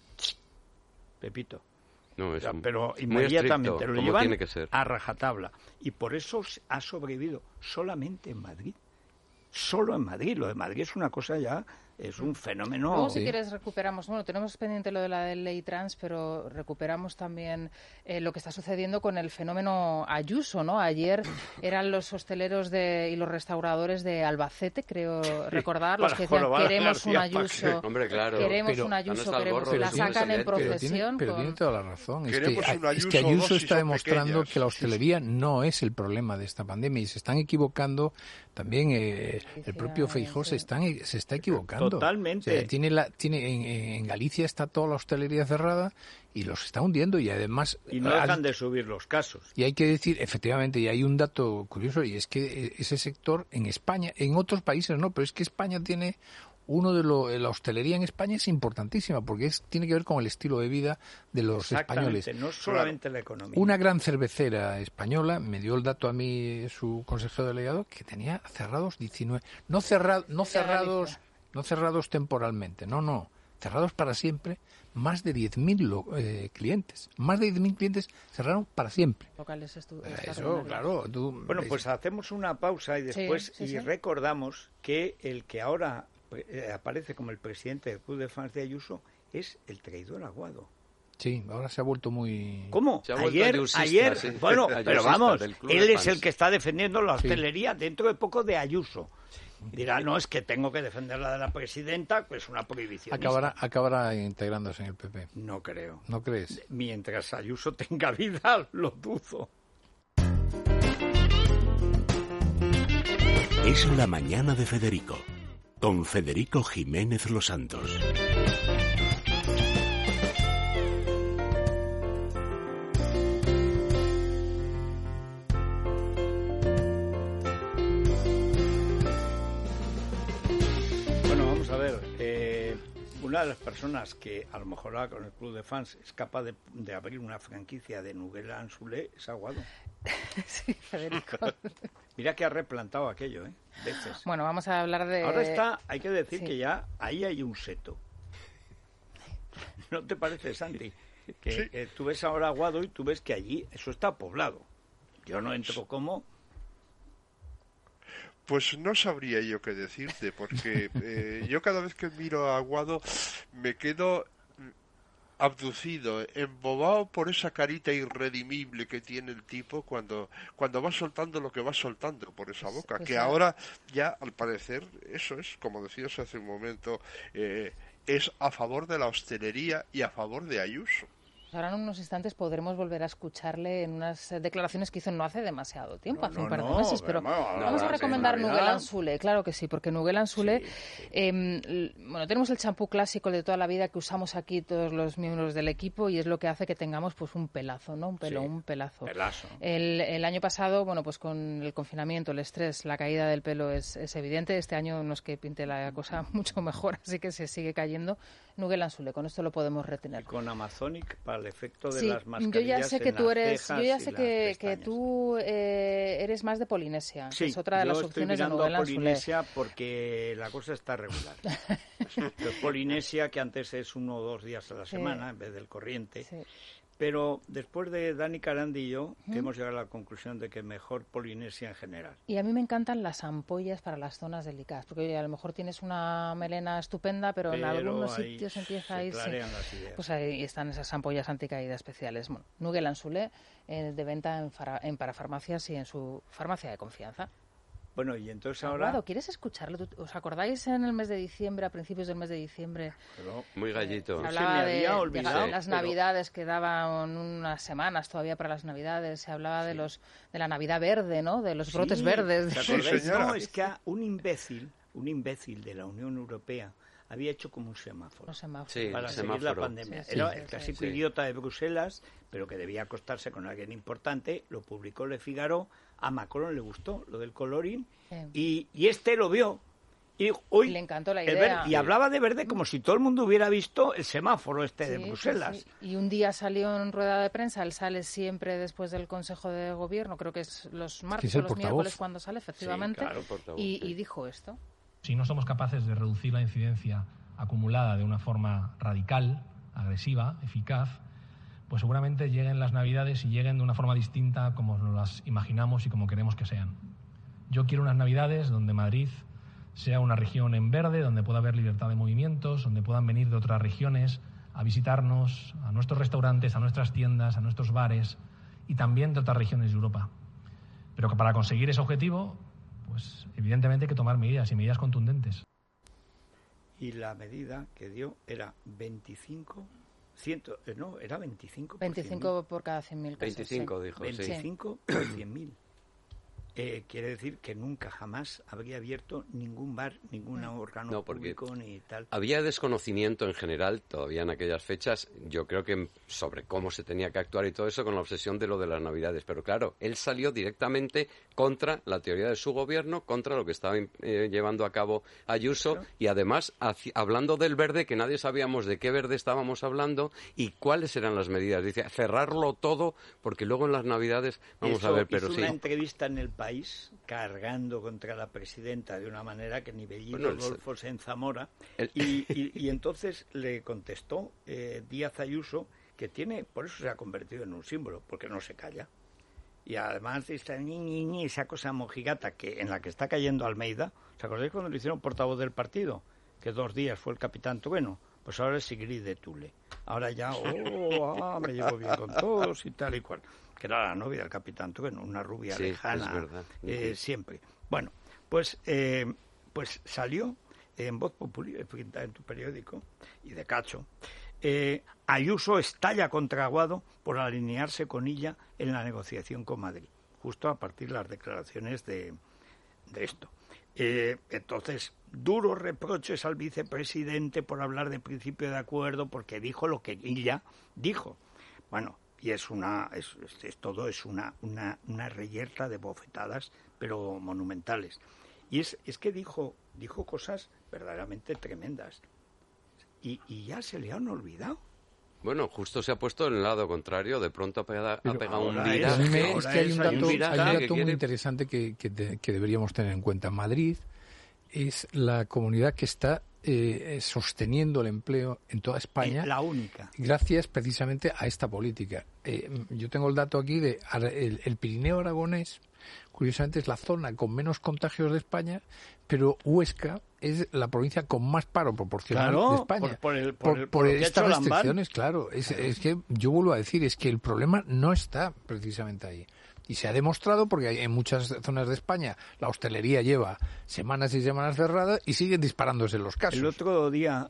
Pepito. No, pero inmediatamente estricto, lo llevan tiene que ser. A rajatabla. Y por eso ha sobrevivido solamente en Madrid. Solo en Madrid. Lo de Madrid es una cosa ya... Es un fenómeno... Luego, si quieres, recuperamos... Bueno, tenemos pendiente lo de la ley trans, pero recuperamos también lo que está sucediendo con el fenómeno Ayuso, ¿no? Ayer eran los hosteleros y los restauradores de Albacete, creo recordar, los que decían, queremos un Ayuso, hombre, claro, queremos un Ayuso, la sacan en procesión. Pero tiene toda la razón. Es que Ayuso está demostrando que la hostelería no es el problema de esta pandemia y se están equivocando. También el propio Feijóo se está equivocando. hundiendo. Totalmente. O sea, en Galicia está toda la hostelería cerrada y los está hundiendo, y además... Y no dejan de subir los casos. Y hay que decir, efectivamente, y hay un dato curioso, y es que ese sector en España, en otros países no, pero es que España tiene... la hostelería en España es importantísima porque tiene que ver con el estilo de vida de los españoles. No solamente la economía. Una gran cervecera española me dio el dato a mí, su consejero delegado, que tenía cerrados 19, no cerrados temporalmente, no, cerrados para siempre, más de 10.000 clientes. Más de 10.000 clientes cerraron para siempre. Locales eso, claro. Bueno, pues hacemos una pausa y después recordamos que el que ahora aparece como el presidente del Club de Fans de Ayuso es el traidor Aguado. Sí, ahora se ha vuelto muy... ¿Cómo? Se ha vuelto Ayer, sí. Bueno, pero vamos, él es el que está defendiendo la Sí. hostelería dentro de poco de Ayuso. Dirá, no, es que tengo que defender la de la presidenta, pues una prohibición. Acabará integrándose en el PP. No creo. ¿No crees? Mientras Ayuso tenga vida, lo dudo. Es la mañana de Federico, con Federico Jiménez Los Santos. Bueno, vamos a ver. Una de las personas que a lo mejor ahora con el Club de Fans es capaz de abrir una franquicia de Nuguela Anzulé es Aguado. Sí, Federico. Mira que ha replantado aquello, veces. Bueno, vamos a hablar de... Ahora hay que decir que ya ahí hay un seto. ¿No te parece, Santi? Que tú ves ahora Aguado y tú ves que allí eso está poblado. Yo no entro como... Pues no sabría yo qué decirte, porque yo cada vez que miro a Aguado me quedo abducido, embobado por esa carita irredimible que tiene el tipo cuando va soltando lo que va soltando por esa boca, que ahora ya al parecer, eso es, como decías hace un momento, es a favor de la hostelería y a favor de Ayuso. Ahora en unos instantes podremos volver a escucharle en unas declaraciones que hizo no hace demasiado tiempo, hace un par de meses, pero vamos a recomendar Nuguela Anzulé, claro que sí, porque Nuguela Anzulé, bueno, tenemos el champú clásico de toda la vida que usamos aquí todos los miembros del equipo y es lo que hace que tengamos pues un pelazo, ¿no? Un pelazo. El año pasado, bueno, pues con el confinamiento, el estrés, la caída del pelo es evidente. Este año no es que pinte la cosa mucho mejor, así que se sigue cayendo. Nuguela Anzulé, con esto lo podemos retener. Y con Amazonic para el efecto de las mascarillas. Yo ya sé que tú eres, que tú eres más de Polinesia, que es otra de las opciones de Nuguela Anzulé. Polinesia porque la cosa está regular. Polinesia, que antes es 1 o 2 días a la semana en vez del corriente. Sí. Pero después de Dani Carandi y yo hemos llegado a la conclusión de que mejor Polinesia en general. Y a mí me encantan las ampollas para las zonas delicadas, porque oye, a lo mejor tienes una melena estupenda, pero en algunos sitios empieza a irse. Pues ahí están esas ampollas anticaída especiales. Bueno, Nuguela Anzulé, de venta en parafarmacias y en su farmacia de confianza. Bueno, y entonces ahora... Aguado, ¿quieres escucharlo? ¿Os acordáis en el mes de diciembre, a principios del mes de diciembre? Muy gallito. Se hablaba de las Navidades, que daban unas semanas todavía para las Navidades. Se hablaba de la Navidad verde, ¿no? De los brotes verdes. No, es que un imbécil de la Unión Europea había hecho como un semáforo para seguir la pandemia. Era el clásico idiota de Bruselas, pero que debía acostarse con alguien importante. Lo publicó Le Figaro. A Macron le gustó lo del colorín y este lo vio y hoy le encantó la idea y hablaba de verde como si todo el mundo hubiera visto el semáforo de Bruselas. Y un día salió en rueda de prensa, él sale siempre después del Consejo de Gobierno, creo que es los martes o los miércoles cuando sale, efectivamente, y dijo esto. Si no somos capaces de reducir la incidencia acumulada de una forma radical, agresiva, eficaz, pues seguramente lleguen las Navidades y lleguen de una forma distinta como nos las imaginamos y como queremos que sean. Yo quiero unas Navidades donde Madrid sea una región en verde, donde pueda haber libertad de movimientos, donde puedan venir de otras regiones a visitarnos, a nuestros restaurantes, a nuestras tiendas, a nuestros bares y también de otras regiones de Europa. Pero que para conseguir ese objetivo, pues evidentemente hay que tomar medidas y medidas contundentes. Y la medida que dio era 25... era 25 por 25 por cada 100.000 casos. 25 dijo, 25 por 100.000. quiere decir que nunca jamás habría abierto ningún bar, ningún órgano público ni tal. Había desconocimiento en general, todavía en aquellas fechas, yo creo que sobre cómo se tenía que actuar y todo eso con la obsesión de lo de las Navidades. Pero claro, él salió directamente contra la teoría de su gobierno, contra lo que estaba llevando a cabo Ayuso, y además hablando del verde, que nadie sabíamos de qué verde estábamos hablando y cuáles eran las medidas. Dice, cerrarlo todo, porque luego en las Navidades vamos a ver, pero hizo sí. Una entrevista en El País cargando contra la presidenta de una manera que ni Bellino Golfo se enzamora y entonces le contestó Díaz Ayuso, que por eso se ha convertido en un símbolo, porque no se calla. Y además esta esa cosa mojigata en la que está cayendo Almeida. ¿Os acordáis cuando le hicieron portavoz del partido? Que 2 días fue el capitán Trueno. Pues ahora es Sigrid de Tule. Ahora ya, me llevo bien con todos y tal y cual. Que era la novia del capitán Trueno, una rubia lejana, siempre. Bueno, pues salió en Voz Populi, en tu periódico, y de cacho, Ayuso estalla contra Aguado por alinearse con ella en la negociación con Madrid, justo a partir de las declaraciones de esto. Entonces, duros reproches al vicepresidente por hablar de principio de acuerdo, porque dijo lo que ella dijo. Bueno, y todo es una reyerta de bofetadas, pero monumentales. Y es que dijo cosas verdaderamente tremendas. Y ya se le han olvidado. Bueno, justo se ha puesto en el lado contrario, de pronto ha pegado un viraje. Es que hay un dato muy quiere... interesante que deberíamos tener en cuenta. Madrid es la comunidad que está sosteniendo el empleo en toda España. La única. Gracias precisamente a esta política. Yo tengo el dato aquí de el Pirineo aragonés, curiosamente es la zona con menos contagios de España, pero Huesca es la provincia con más paro proporcional de España. Por estas restricciones, claro. Es que yo vuelvo a decir, es que el problema no está precisamente ahí. Y se ha demostrado porque en muchas zonas de España la hostelería lleva semanas y semanas cerrada y siguen disparándose los casos. El otro día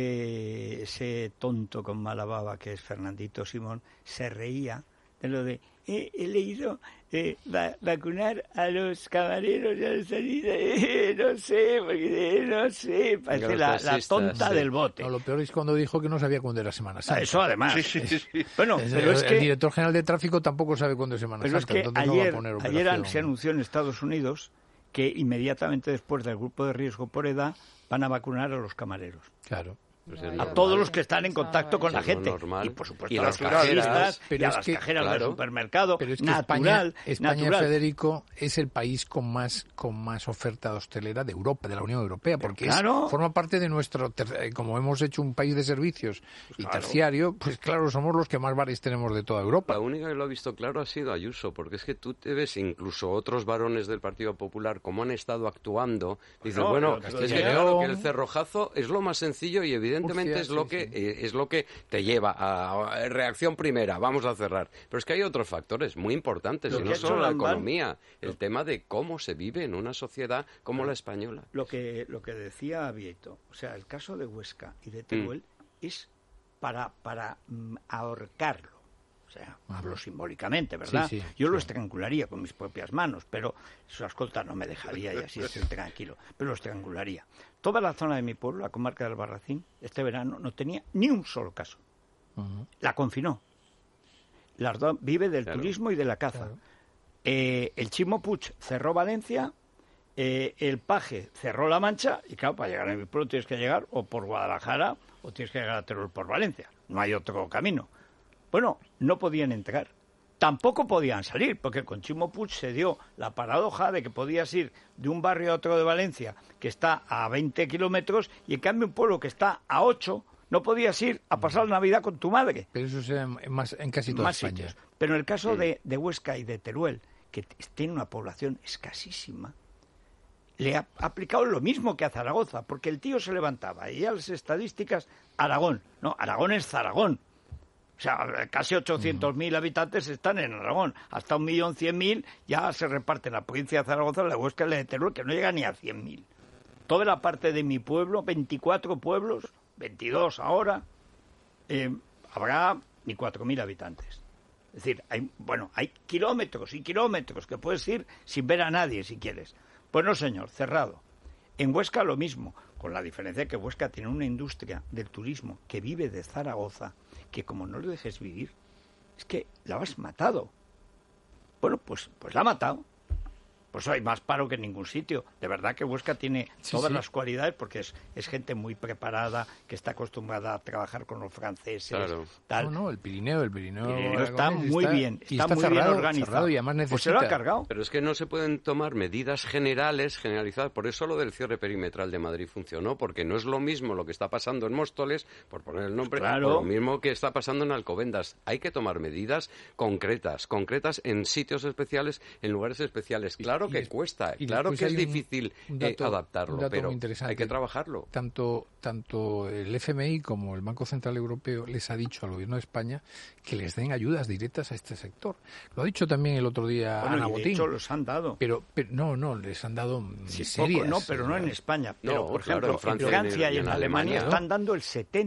ese tonto con mala baba que es Fernandito Simón se reía de lo de he leído vacunar a los camareros y a los salidas, no sé, porque no sé, parece la tonta del bote. No, lo peor es cuando dijo que no sabía cuándo era Semana Santa. Eso además. Sí. Bueno, pero es que el director general de tráfico tampoco sabe cuándo es Semana Santa. Pero es que ayer se anunció en Estados Unidos que inmediatamente después del grupo de riesgo por edad van a vacunar a los camareros. Claro. Pues a todos los que están en contacto con la gente normal. y por supuesto y a los cajeras y a las cajeras del supermercado. Pero es que natural, España, Federico, es el país con más oferta hostelera de Europa, de la Unión Europea, porque forma parte de nuestro, como hemos hecho un país de servicios y terciario, pues claro, somos los que más bares tenemos de toda Europa. La única que lo ha visto claro ha sido Ayuso, porque es que tú te ves incluso otros varones del Partido Popular como han estado actuando, dices, es que claro que el cerrojazo es lo más sencillo y evidentemente es lo que te lleva a reacción primera, vamos a cerrar. Pero es que hay otros factores muy importantes, y no solo la economía, el tema de cómo se vive en una sociedad como la española. Lo que decía Vieto, o sea, el caso de Huesca y de Teruel es para ahorcarlo. O sea, hablo simbólicamente, ¿verdad? Sí, yo lo estrangularía con mis propias manos, pero su escolta no me dejaría y así estoy tranquilo. Pero lo estrangularía. Toda la zona de mi pueblo, la comarca del Albarracín, este verano no tenía ni un solo caso. La confinó. Vive del turismo y de la caza. Claro. El Chimo Puig cerró Valencia, el Paje cerró La Mancha, y claro, para llegar a mi pueblo tienes que llegar o por Guadalajara o tienes que llegar a Teruel por Valencia. No hay otro camino. Bueno, no podían entrar. Tampoco podían salir, porque con Chimo Puig se dio la paradoja de que podías ir de un barrio a otro de Valencia, que está a 20 kilómetros, y en cambio un pueblo que está a 8, no podías ir a pasar la Navidad con tu madre. Pero eso se en casi toda España. Sitios. Pero en el caso de Huesca y de Teruel, que tiene una población escasísima, le ha aplicado lo mismo que a Zaragoza, porque el tío se levantaba y a las estadísticas, Aragón. No, Aragón es Zaragón. O sea, casi 800.000 habitantes están en Aragón. Hasta 1.100.000 ya se reparten la provincia de Zaragoza, la de Huesca y la de Teruel, que no llega ni a 100.000. Toda la parte de mi pueblo, 24 pueblos, 22 ahora, habrá ni 4.000 habitantes. Es decir, hay kilómetros y kilómetros que puedes ir sin ver a nadie si quieres. Pues no, señor, cerrado. En Huesca lo mismo, con la diferencia que Huesca tiene una industria del turismo que vive de Zaragoza, que como no lo dejes vivir, es que la has matado. Bueno, pues la ha matado. Pues hay más paro que en ningún sitio. De verdad que Huesca tiene todas las cualidades porque es gente muy preparada, que está acostumbrada a trabajar con los franceses. Claro. Tal. No, el Pirineo está muy bien, está muy bien organizado. Y además necesita. Pues se lo ha cargado. Pero es que no se pueden tomar medidas generalizadas. Por eso lo del cierre perimetral de Madrid funcionó, porque no es lo mismo lo que está pasando en Móstoles, por poner el nombre, o lo mismo que está pasando en Alcobendas. Hay que tomar medidas concretas en sitios especiales, en lugares especiales. Claro que cuesta, claro que es difícil adaptarlo, pero hay que trabajarlo. Tanto el FMI como el Banco Central Europeo les ha dicho al Gobierno de España que les den ayudas directas a este sector. Lo ha dicho también el otro día Ana Botín. De hecho, los han dado. Pero no, les han dado miserias. Poco, no, pero no en España. Pero, por ejemplo, en Francia y en Alemania están dando el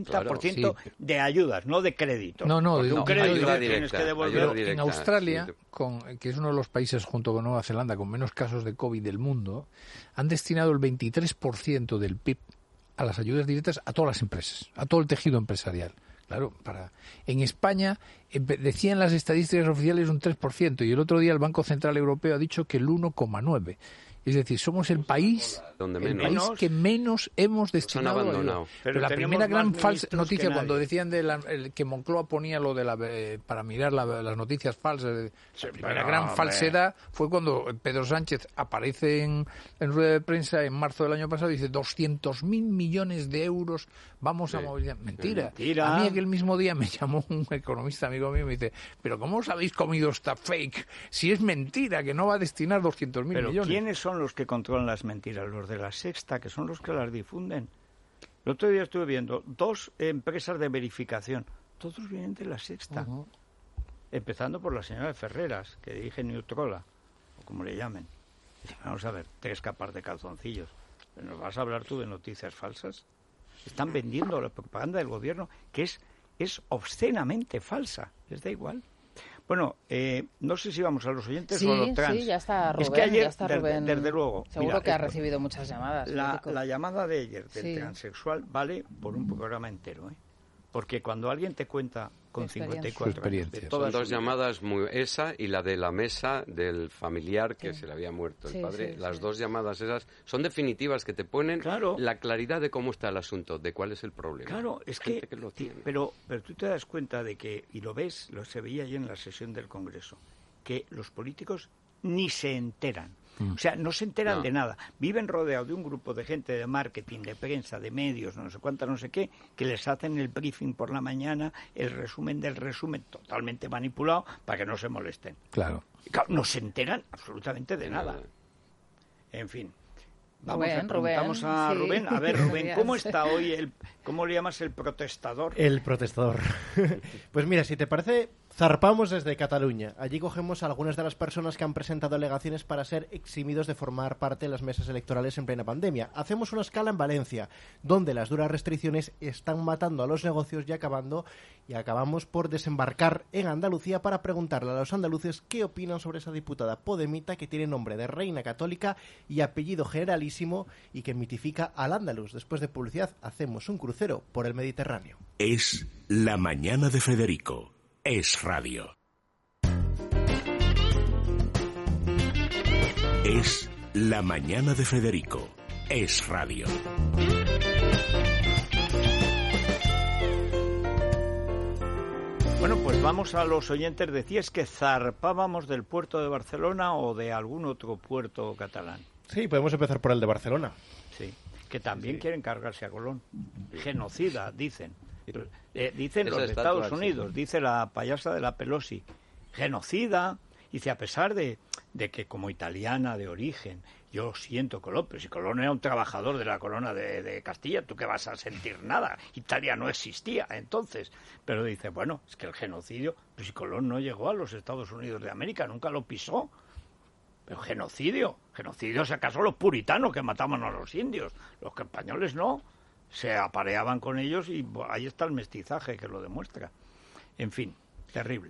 70% de ayudas, no de crédito. No, un crédito tienes que devolver. En Australia, que es uno de los países junto con Nueva Zelanda con menos casos de COVID del mundo, han destinado el 23% del PIB a las ayudas directas a todas las empresas, a todo el tejido empresarial. Claro, en España decían las estadísticas oficiales un 3% y el otro día el Banco Central Europeo ha dicho que el 1,9%. Es decir, somos el país que menos hemos destinado a ayuda. Pero la primera gran falsa noticia, cuando decían que Moncloa ponía lo de para mirar las noticias falsas, la primera gran falsedad fue cuando Pedro Sánchez aparece en rueda de prensa en marzo del año pasado y dice 200.000 millones de euros vamos a movilizar. Mentira. A mí aquel mismo día me llamó un economista amigo mío y me dice, pero ¿cómo os habéis comido esta fake? Si es mentira, que no va a destinar 200.000 millones. ¿Pero quiénes son los que controlan las mentiras? Los de La Sexta, que son los que las difunden. El otro día estuve viendo 2 empresas de verificación. Todos vienen de La Sexta. Empezando por la señora de Ferreras, que dirige Neutrola, o como le llamen. Vamos a ver, 3 capas de calzoncillos. ¿Nos vas a hablar tú de noticias falsas? Están vendiendo la propaganda del gobierno, que es obscenamente falsa. ¿Les da igual? Bueno, no sé si vamos a los oyentes o a los trans. Sí, ya está Rubén. Es que ayer, Rubén, desde luego... Seguro que ha recibido muchas llamadas. La llamada de ayer del transexual vale por un programa entero, ¿eh? Porque cuando alguien te cuenta con 54 años de todas son 2 llamadas, esa y la de la mesa del familiar que se le había muerto el padre. Las 2 llamadas esas son definitivas, que te ponen la claridad de cómo está el asunto, de cuál es el problema. Claro, es que lo tiene. Pero tú te das cuenta de que, y lo ves, se veía ayer en la sesión del Congreso, que los políticos ni se enteran. O sea, no se enteran de nada. Viven rodeados de un grupo de gente de marketing, de prensa, de medios, no sé cuánta, no sé qué, que les hacen el briefing por la mañana, el resumen del resumen, totalmente manipulado, para que no se molesten. Claro. No se enteran absolutamente de nada. En fin. Vamos, preguntamos Rubén, a Rubén. A ver, Rubén, ¿cómo está hoy cómo le llamas el protestador? El protestador. Pues mira, si te parece, zarpamos desde Cataluña. Allí cogemos a algunas de las personas que han presentado alegaciones para ser eximidos de formar parte de las mesas electorales en plena pandemia. Hacemos una escala en Valencia, donde las duras restricciones están matando a los negocios y acabamos por desembarcar en Andalucía para preguntarle a los andaluces qué opinan sobre esa diputada podemita que tiene nombre de reina católica y apellido generalísimo y que mitifica al andaluz. Después de publicidad, hacemos un crucero por el Mediterráneo. Es La Mañana de Federico. Es radio. Es La Mañana de Federico. Es radio. Bueno, pues vamos a los oyentes. ¿Decías que zarpábamos del puerto de Barcelona o de algún otro puerto catalán? Sí, podemos empezar por el de Barcelona. Sí, que también quieren cargarse a Colón. Genocida, dicen. Dicen los de Estados Unidos, dice la payasa de la Pelosi. Genocida. Dice, a pesar de que como italiana de origen, yo siento Colón, pero si Colón era un trabajador de la corona de Castilla, ¿tú qué vas a sentir nada? Italia no existía entonces. Pero dice, bueno, es que el genocidio, pues si Colón no llegó a los Estados Unidos de América, nunca lo pisó. Pero genocidio es acaso los puritanos que mataban a los indios, los españoles no, se apareaban con ellos y ahí está el mestizaje que lo demuestra. En fin, terrible.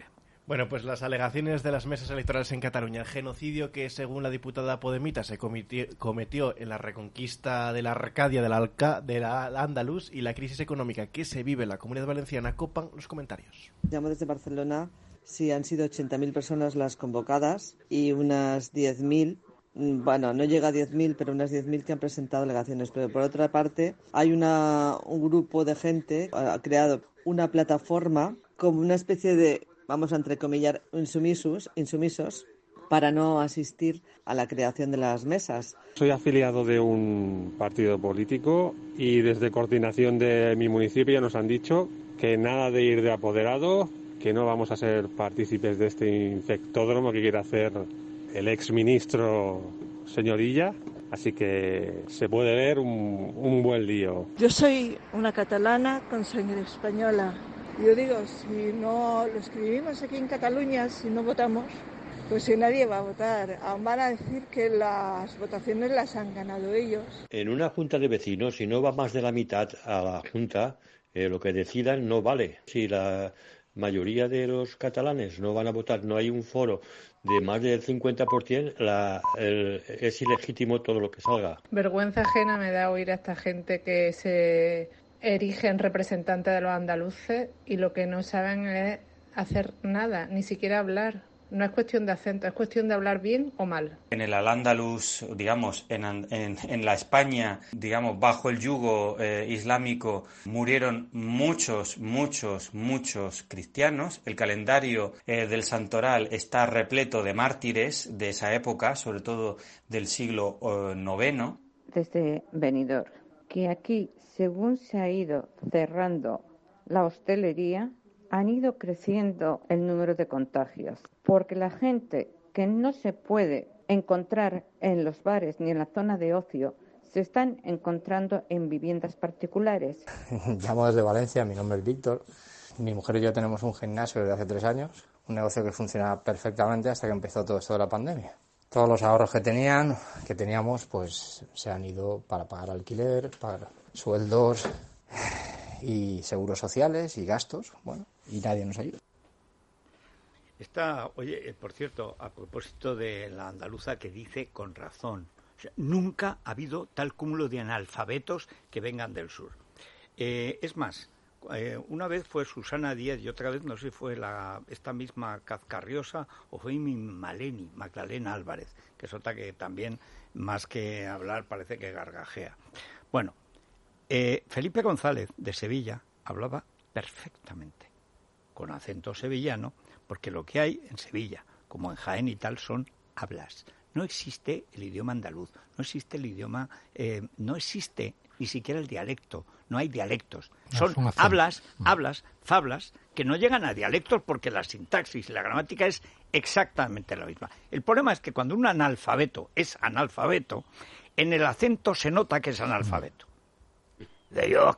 Bueno, pues las alegaciones de las mesas electorales en Cataluña, el genocidio que, según la diputada podemita, se cometió en la reconquista de la Arcadia de la Andaluz y la crisis económica que se vive en la Comunidad Valenciana, copan los comentarios. Llamo desde Barcelona. Sí, han sido 80.000 personas las convocadas y unas 10.000, bueno, no llega a 10.000, pero unas 10.000 que han presentado alegaciones. Pero por otra parte, hay un grupo de gente ha creado una plataforma como una especie de, vamos a entrecomillar, insumisos para no asistir a la creación de las mesas. Soy afiliado de un partido político y desde coordinación de mi municipio nos han dicho que nada de ir de apoderado, que no vamos a ser partícipes de este infectódromo que quiere hacer el exministro Señorilla, así que se puede ver un buen lío. Yo soy una catalana con sangre española. Yo digo, si no lo escribimos aquí en Cataluña, si no votamos, pues si nadie va a votar. Aún van a decir que las votaciones las han ganado ellos. En una junta de vecinos, si no va más de la mitad a la junta, lo que decidan no vale. Si la mayoría de los catalanes no van a votar, no hay un foro de más del 50%, es ilegítimo todo lo que salga. Vergüenza ajena me da oír a esta gente que se erigen representantes de los andaluces y lo que no saben es hacer nada, ni siquiera hablar. No es cuestión de acento, es cuestión de hablar bien o mal. En el Al-Ándalus, digamos, en la España, digamos, bajo el yugo islámico, murieron muchos cristianos. El calendario del Santoral está repleto de mártires de esa época, sobre todo del siglo IX. Desde Benidorm, que aquí, según se ha ido cerrando la hostelería, han ido creciendo el número de contagios, porque la gente que no se puede encontrar en los bares ni en la zona de ocio se están encontrando en viviendas particulares. Llamo desde Valencia, mi nombre es Víctor. Mi mujer y yo tenemos un gimnasio desde hace 3 años, un negocio que funciona perfectamente hasta que empezó todo esto de la pandemia. Todos los ahorros que teníamos, pues se han ido para pagar alquiler, pagar sueldos y seguros sociales y gastos, bueno, y nadie nos ayuda. Oye, por cierto, a propósito de la andaluza que dice con razón, o sea, nunca ha habido tal cúmulo de analfabetos que vengan del sur. Es más, una vez fue Susana Díaz y otra vez no sé si fue esta misma Cazcarriosa o fue mi Maleni, Magdalena Álvarez, que es otra que también, más que hablar, parece que gargajea. Bueno, Felipe González de Sevilla hablaba perfectamente con acento sevillano, porque lo que hay en Sevilla, como en Jaén y tal, son hablas. No existe el idioma andaluz, no existe el idioma, no existe ni siquiera el dialecto, no hay dialectos. Son hablas, fablas, que no llegan a dialectos porque la sintaxis y la gramática es exactamente la misma. El problema es que cuando un analfabeto es analfabeto, en el acento se nota que es analfabeto. De Dios,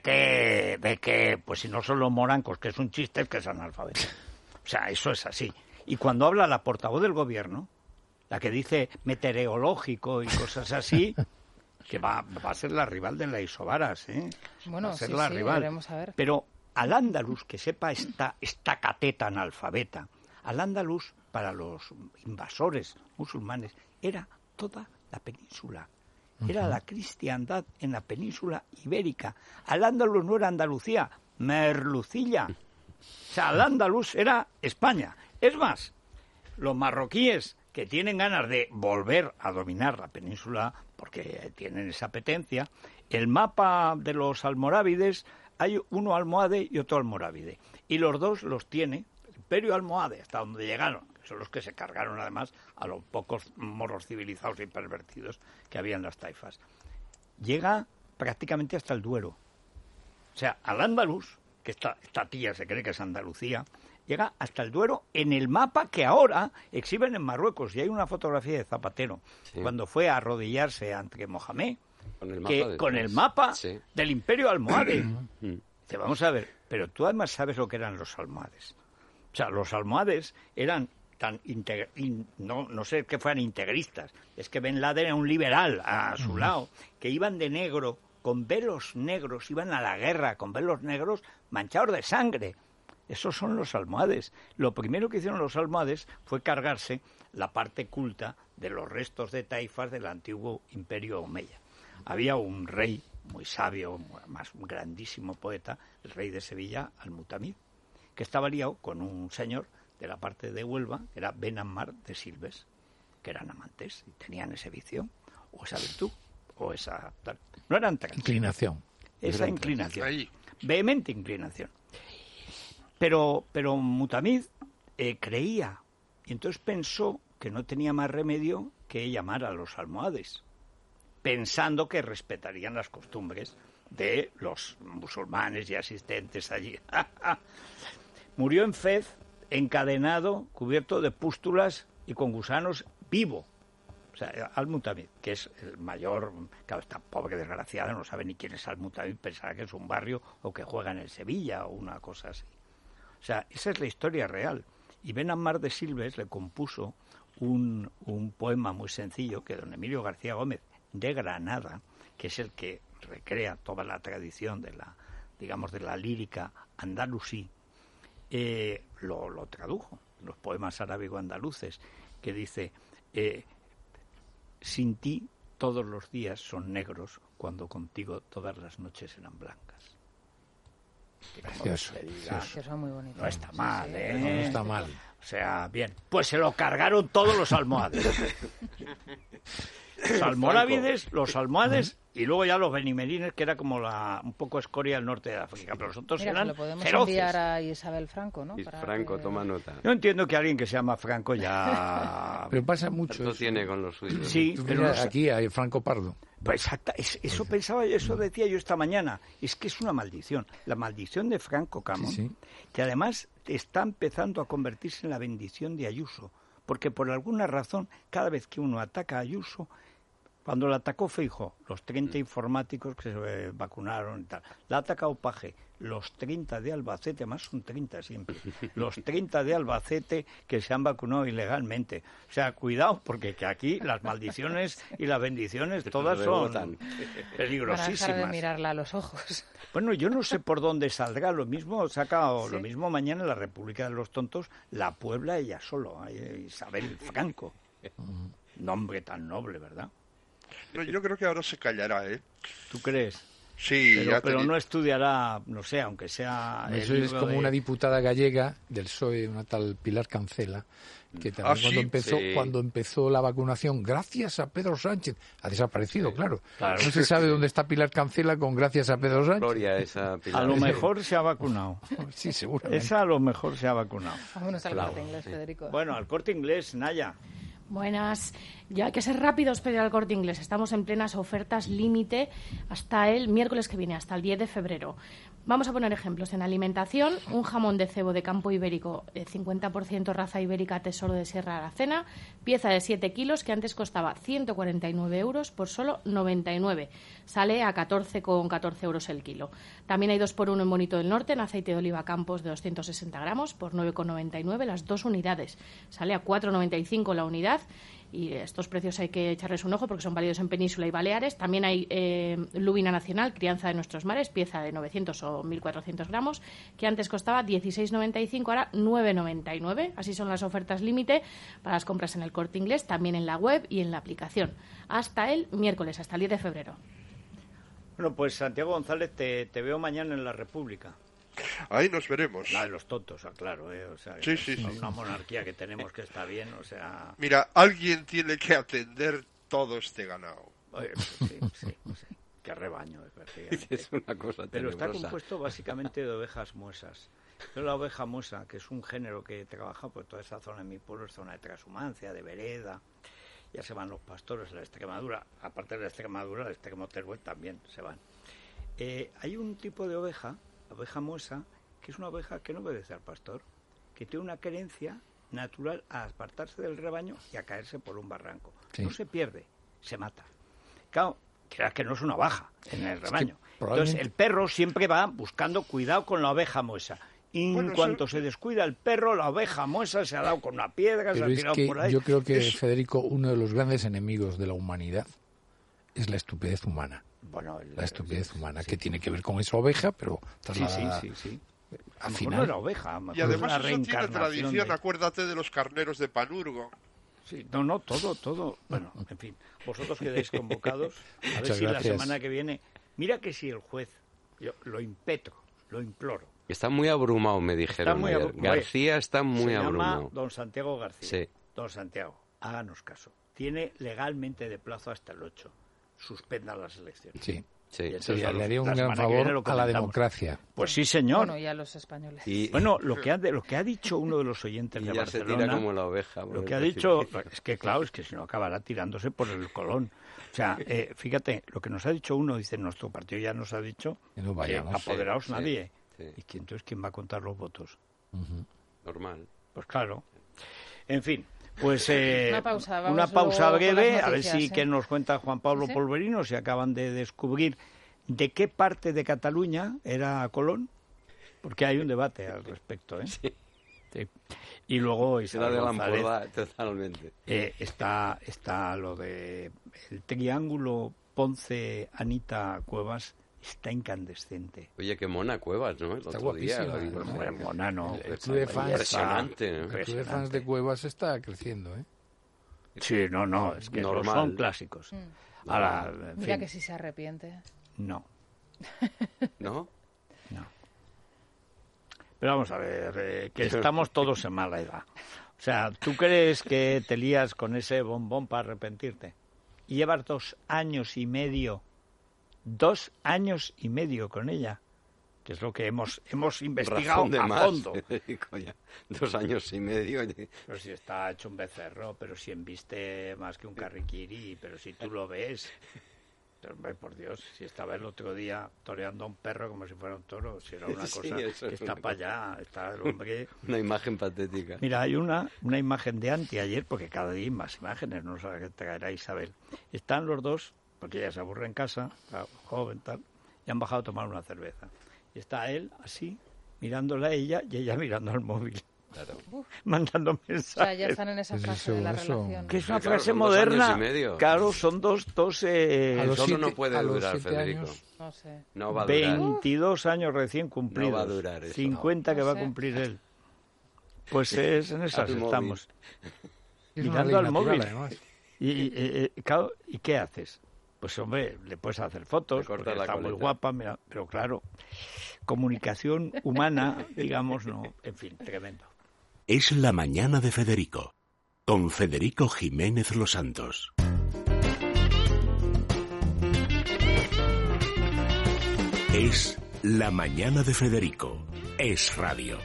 de que, pues si no son los morancos, que es un chiste, es que es analfabeto. O sea, eso es así. Y cuando habla la portavoz del gobierno, la que dice meteorológico y cosas así, que va a ser la rival de la Isobaras, ¿eh? Bueno, va a ser sí, la rival. veremos a ver. Pero al andaluz, que sepa esta cateta analfabeta, al andaluz, para los invasores musulmanes, era toda la península. Era la cristiandad en la península ibérica. Al-Ándalus no era Andalucía, Merlucilla. O sea, Al-Ándalus era España. Es más, los marroquíes que tienen ganas de volver a dominar la península, porque tienen esa apetencia, el mapa de los almorávides, hay uno almohade y otro almorávide. Y los dos los tiene el Imperio almohade, hasta donde llegaron. Son los que se cargaron además a los pocos moros civilizados y pervertidos que había en las taifas. Llega prácticamente hasta el Duero. O sea, al andaluz, que esta tía se cree que es Andalucía, llega hasta el Duero en el mapa que ahora exhiben en Marruecos. Y hay una fotografía de Zapatero, cuando fue a arrodillarse ante Mohamed, con el mapa del Imperio almohade. Dice, vamos a ver, pero tú además sabes lo que eran los almohades. O sea, los almohades eran no sé que fueran integristas, es que Ben Laden era un liberal a su lado, que iban de negro, con velos negros, iban a la guerra con velos negros manchados de sangre. Esos son los almohades. Lo primero que hicieron los almohades fue cargarse la parte culta de los restos de taifas del antiguo imperio omeya. Había un rey muy sabio, más un grandísimo poeta, el rey de Sevilla, Al-Mutamid, que estaba liado con un señor de la parte de Huelva, que era Ben Ammar de Silves, que eran amantes y tenían ese vicio, o esa virtud, o esa... No eran trans. Inclinación. Esa inclinación. Vehemente inclinación. Pero Mutamid creía, y entonces pensó que no tenía más remedio que llamar a los almohades, pensando que respetarían las costumbres de los musulmanes y asistentes allí. Murió en Fez, encadenado, cubierto de pústulas y con gusanos, vivo. O sea, Al-Mutamid, que es el mayor, claro, está pobre, desgraciado, no sabe ni quién es Al-Mutamid, pensará que es un barrio o que juega en el Sevilla o una cosa así. O sea, esa es la historia real. Y Ben Ammar de Silves le compuso un poema muy sencillo que don Emilio García Gómez de Granada, que es el que recrea toda la tradición de la, digamos, de la lírica andalusí, lo tradujo, los poemas arábigo-andaluces, que dice: sin ti todos los días son negros, cuando contigo todas las noches eran blancas. Precioso. Eso muy bonito. No está mal, ¿eh? No está mal. O sea, bien. Pues se lo cargaron todos los almohades. Los almorávides, los almohades y luego ya los benimerines, que era como un poco escoria del norte de África, pero los otros eran lo podemos feroces. Enviar a Isabel Franco, ¿no? Franco, toma nota. Yo entiendo que alguien que se llama Franco ya... Pero pasa mucho. Esto tiene con los suyos. Sí, pero aquí hay Franco Pardo. Pues exacto, eso pensaba, eso decía yo esta mañana. Es que es una maldición. La maldición de Franco Camón, que además está empezando a convertirse en la bendición de Ayuso. Porque por alguna razón, cada vez que uno ataca a Ayuso, cuando la atacó Feijóo, los 30 informáticos que se vacunaron y tal, la ha atacado Paje, los 30 de Albacete, más son 30 siempre, los 30 de Albacete que se han vacunado ilegalmente. O sea, cuidado, porque que aquí las maldiciones y las bendiciones todas son peligrosísimas. Para dejar de mirarla a los ojos. Bueno, yo no sé por dónde saldrá. Lo mismo lo mismo mañana en la República de los Tontos, la Puebla ella solo, Isabel Franco. Nombre tan noble, ¿verdad? No, yo creo que ahora se callará, ¿eh? ¿Tú crees? Sí, pero no estudiará, no sé, aunque sea... Eso es como una diputada gallega del PSOE, una tal Pilar Cancela, que también cuando empezó la vacunación, gracias a Pedro Sánchez, ha desaparecido, claro. No se sabe dónde está Pilar Cancela con gracias a Pedro Sánchez. Gloria, esa Pilar. A lo mejor se ha vacunado. Sí, seguramente. Esa a lo mejor se ha vacunado. Vámonos al Corte Inglés, Federico. Bueno, al Corte Inglés, Naya. Buenas. Ya hay que ser rápidos para ir al Corte Inglés. Estamos en plenas ofertas límite hasta el miércoles que viene, hasta el 10 de febrero. Vamos a poner ejemplos. En alimentación, un jamón de cebo de campo ibérico, 50% raza ibérica Tesoro de Sierra Aracena, pieza de 7 kilos que antes costaba 149 euros por solo 99. Sale a 14,14 euros el kilo. También hay 2x1 en Bonito del Norte, en aceite de oliva Campos de 260 gramos por 9,99 las 2 unidades. Sale a 4,95 la unidad. Y estos precios hay que echarles un ojo porque son válidos en Península y Baleares. También hay lubina nacional, crianza de nuestros mares, pieza de 900 o 1.400 gramos, que antes costaba 16,95, ahora 9,99. Así son las ofertas límite para las compras en el Corte Inglés, también en la web y en la aplicación. Hasta el miércoles, hasta el 10 de febrero. Bueno, pues Santiago González, te veo mañana en la República. Ahí nos veremos. La de los tontos, claro, o sea, sí. Una monarquía que tenemos que está bien, o sea... Mira, alguien tiene que atender todo este ganado. Oye, pues sí. Qué rebaño, es una cosa pero tenebrosa. Está compuesto básicamente de ovejas muesas. Pero la oveja muesa, que es un género que trabaja por toda esa zona de mi pueblo, es zona de transhumancia, de vereda, ya se van los pastores a la Extremadura, aparte de la Extremadura, el extremo Teruel también se van. Hay un tipo de oveja, la oveja muesa, que es una oveja que no obedece al pastor, que tiene una querencia natural a apartarse del rebaño y a caerse por un barranco. Sí. No se pierde, se mata. Claro, que no es una baja en el rebaño. Entonces el perro siempre va buscando cuidado con la oveja muesa. Y en cuanto se descuida el perro, la oveja muesa se ha dado con una piedra, se ha tirado por ahí. Yo creo que, Federico, uno de los grandes enemigos de la humanidad es la estupidez humana. Bueno, la estupidez humana, que tiene que ver con esa oveja, pero... Sí. A lo mejor no era oveja. Y además eso tiene tradición, acuérdate de los carneros de Panurgo. Sí, no, todo. Bueno, en fin, vosotros quedáis convocados. A ver Muchas si gracias. la semana que viene... Mira que si el juez, yo lo impetro, lo imploro. Está muy abrumado, me dijeron ayer. García está muy abrumado. Se llama don Santiago García. Sí. Don Santiago, háganos caso. Tiene legalmente de plazo hasta el 8. Suspenda las elecciones. Sí. Entonces, le haría un gran favor a la democracia. Pues sí, señor. Bueno, y a los españoles. Bueno, lo que ha dicho uno de los oyentes de ya Barcelona... se tira como la oveja. Lo que ha dicho... Es que, claro, es que si no acabará tirándose por el Colón. O sea, fíjate, lo que nos ha dicho uno, dice, nuestro partido ya nos ha dicho que no apoderaos nadie. Sí. ¿Y entonces quién va a contar los votos? Normal. Pues claro. En fin, pues una pausa breve, a ver si que nos cuenta Juan Pablo ¿Sí? Polverino, si acaban de descubrir de qué parte de Cataluña era Colón, porque hay un debate al respecto, ¿eh? Sí. Sí. Y luego Isabel de la González, Ampola, totalmente. está lo de el triángulo Ponce-Anita-Cuevas. Está incandescente. Oye, qué mona Cuevas, ¿no? El Está otro día. guapísima. Mona, ¿no? El club de fans, impresionante, ¿no? El club de fans de Cuevas está creciendo, ¿eh? Sí, no, es que normal. Son clásicos. Ahora, en Mira fin, que si se arrepiente. no. ¿No? Pero vamos a ver, que estamos todos en mala edad. O sea, ¿tú crees que te lías con ese bombón para arrepentirte? Y llevas 2 años y medio 2 años y medio con ella, que es lo que hemos investigado a fondo. Coña, 2 años y medio. Pero si está hecho un becerro, pero si embiste más que un carriquiri, pero si tú lo ves. Pero, hombre, por Dios, si estaba el otro día toreando a un perro como si fuera un toro, si era una cosa que está para allá, está el hombre... Una imagen patética. Mira, hay una imagen de anteayer, porque cada día hay más imágenes, no sé qué traerá Isabel. Están los dos, porque ella se aburre en casa, joven tal, y han bajado a tomar una cerveza. Y está él así, mirándola a ella y ella mirando al móvil. Claro. Mandando mensajes. O sea, ya están en esa fase de la relación. Que es una Claro, frase son 2 moderna. años y medio. Claro, son dos Eso no puede durar, Federico. No sé. No va a durar. 22 años recién cumplidos. No va a durar eso. 50 que No va sé. a cumplir él. Pues es en esas Al móvil. estamos. Es una Mirando ley al natural, móvil. además. Claro, ¿y qué haces? Pues hombre, le puedes hacer fotos, Le cortas porque la está muy coleta. guapa, mira, pero claro, comunicación humana, digamos, no, en fin, tremendo. Es la mañana de Federico, con Federico Jiménez Los Santos. Es la mañana de Federico. Es radio.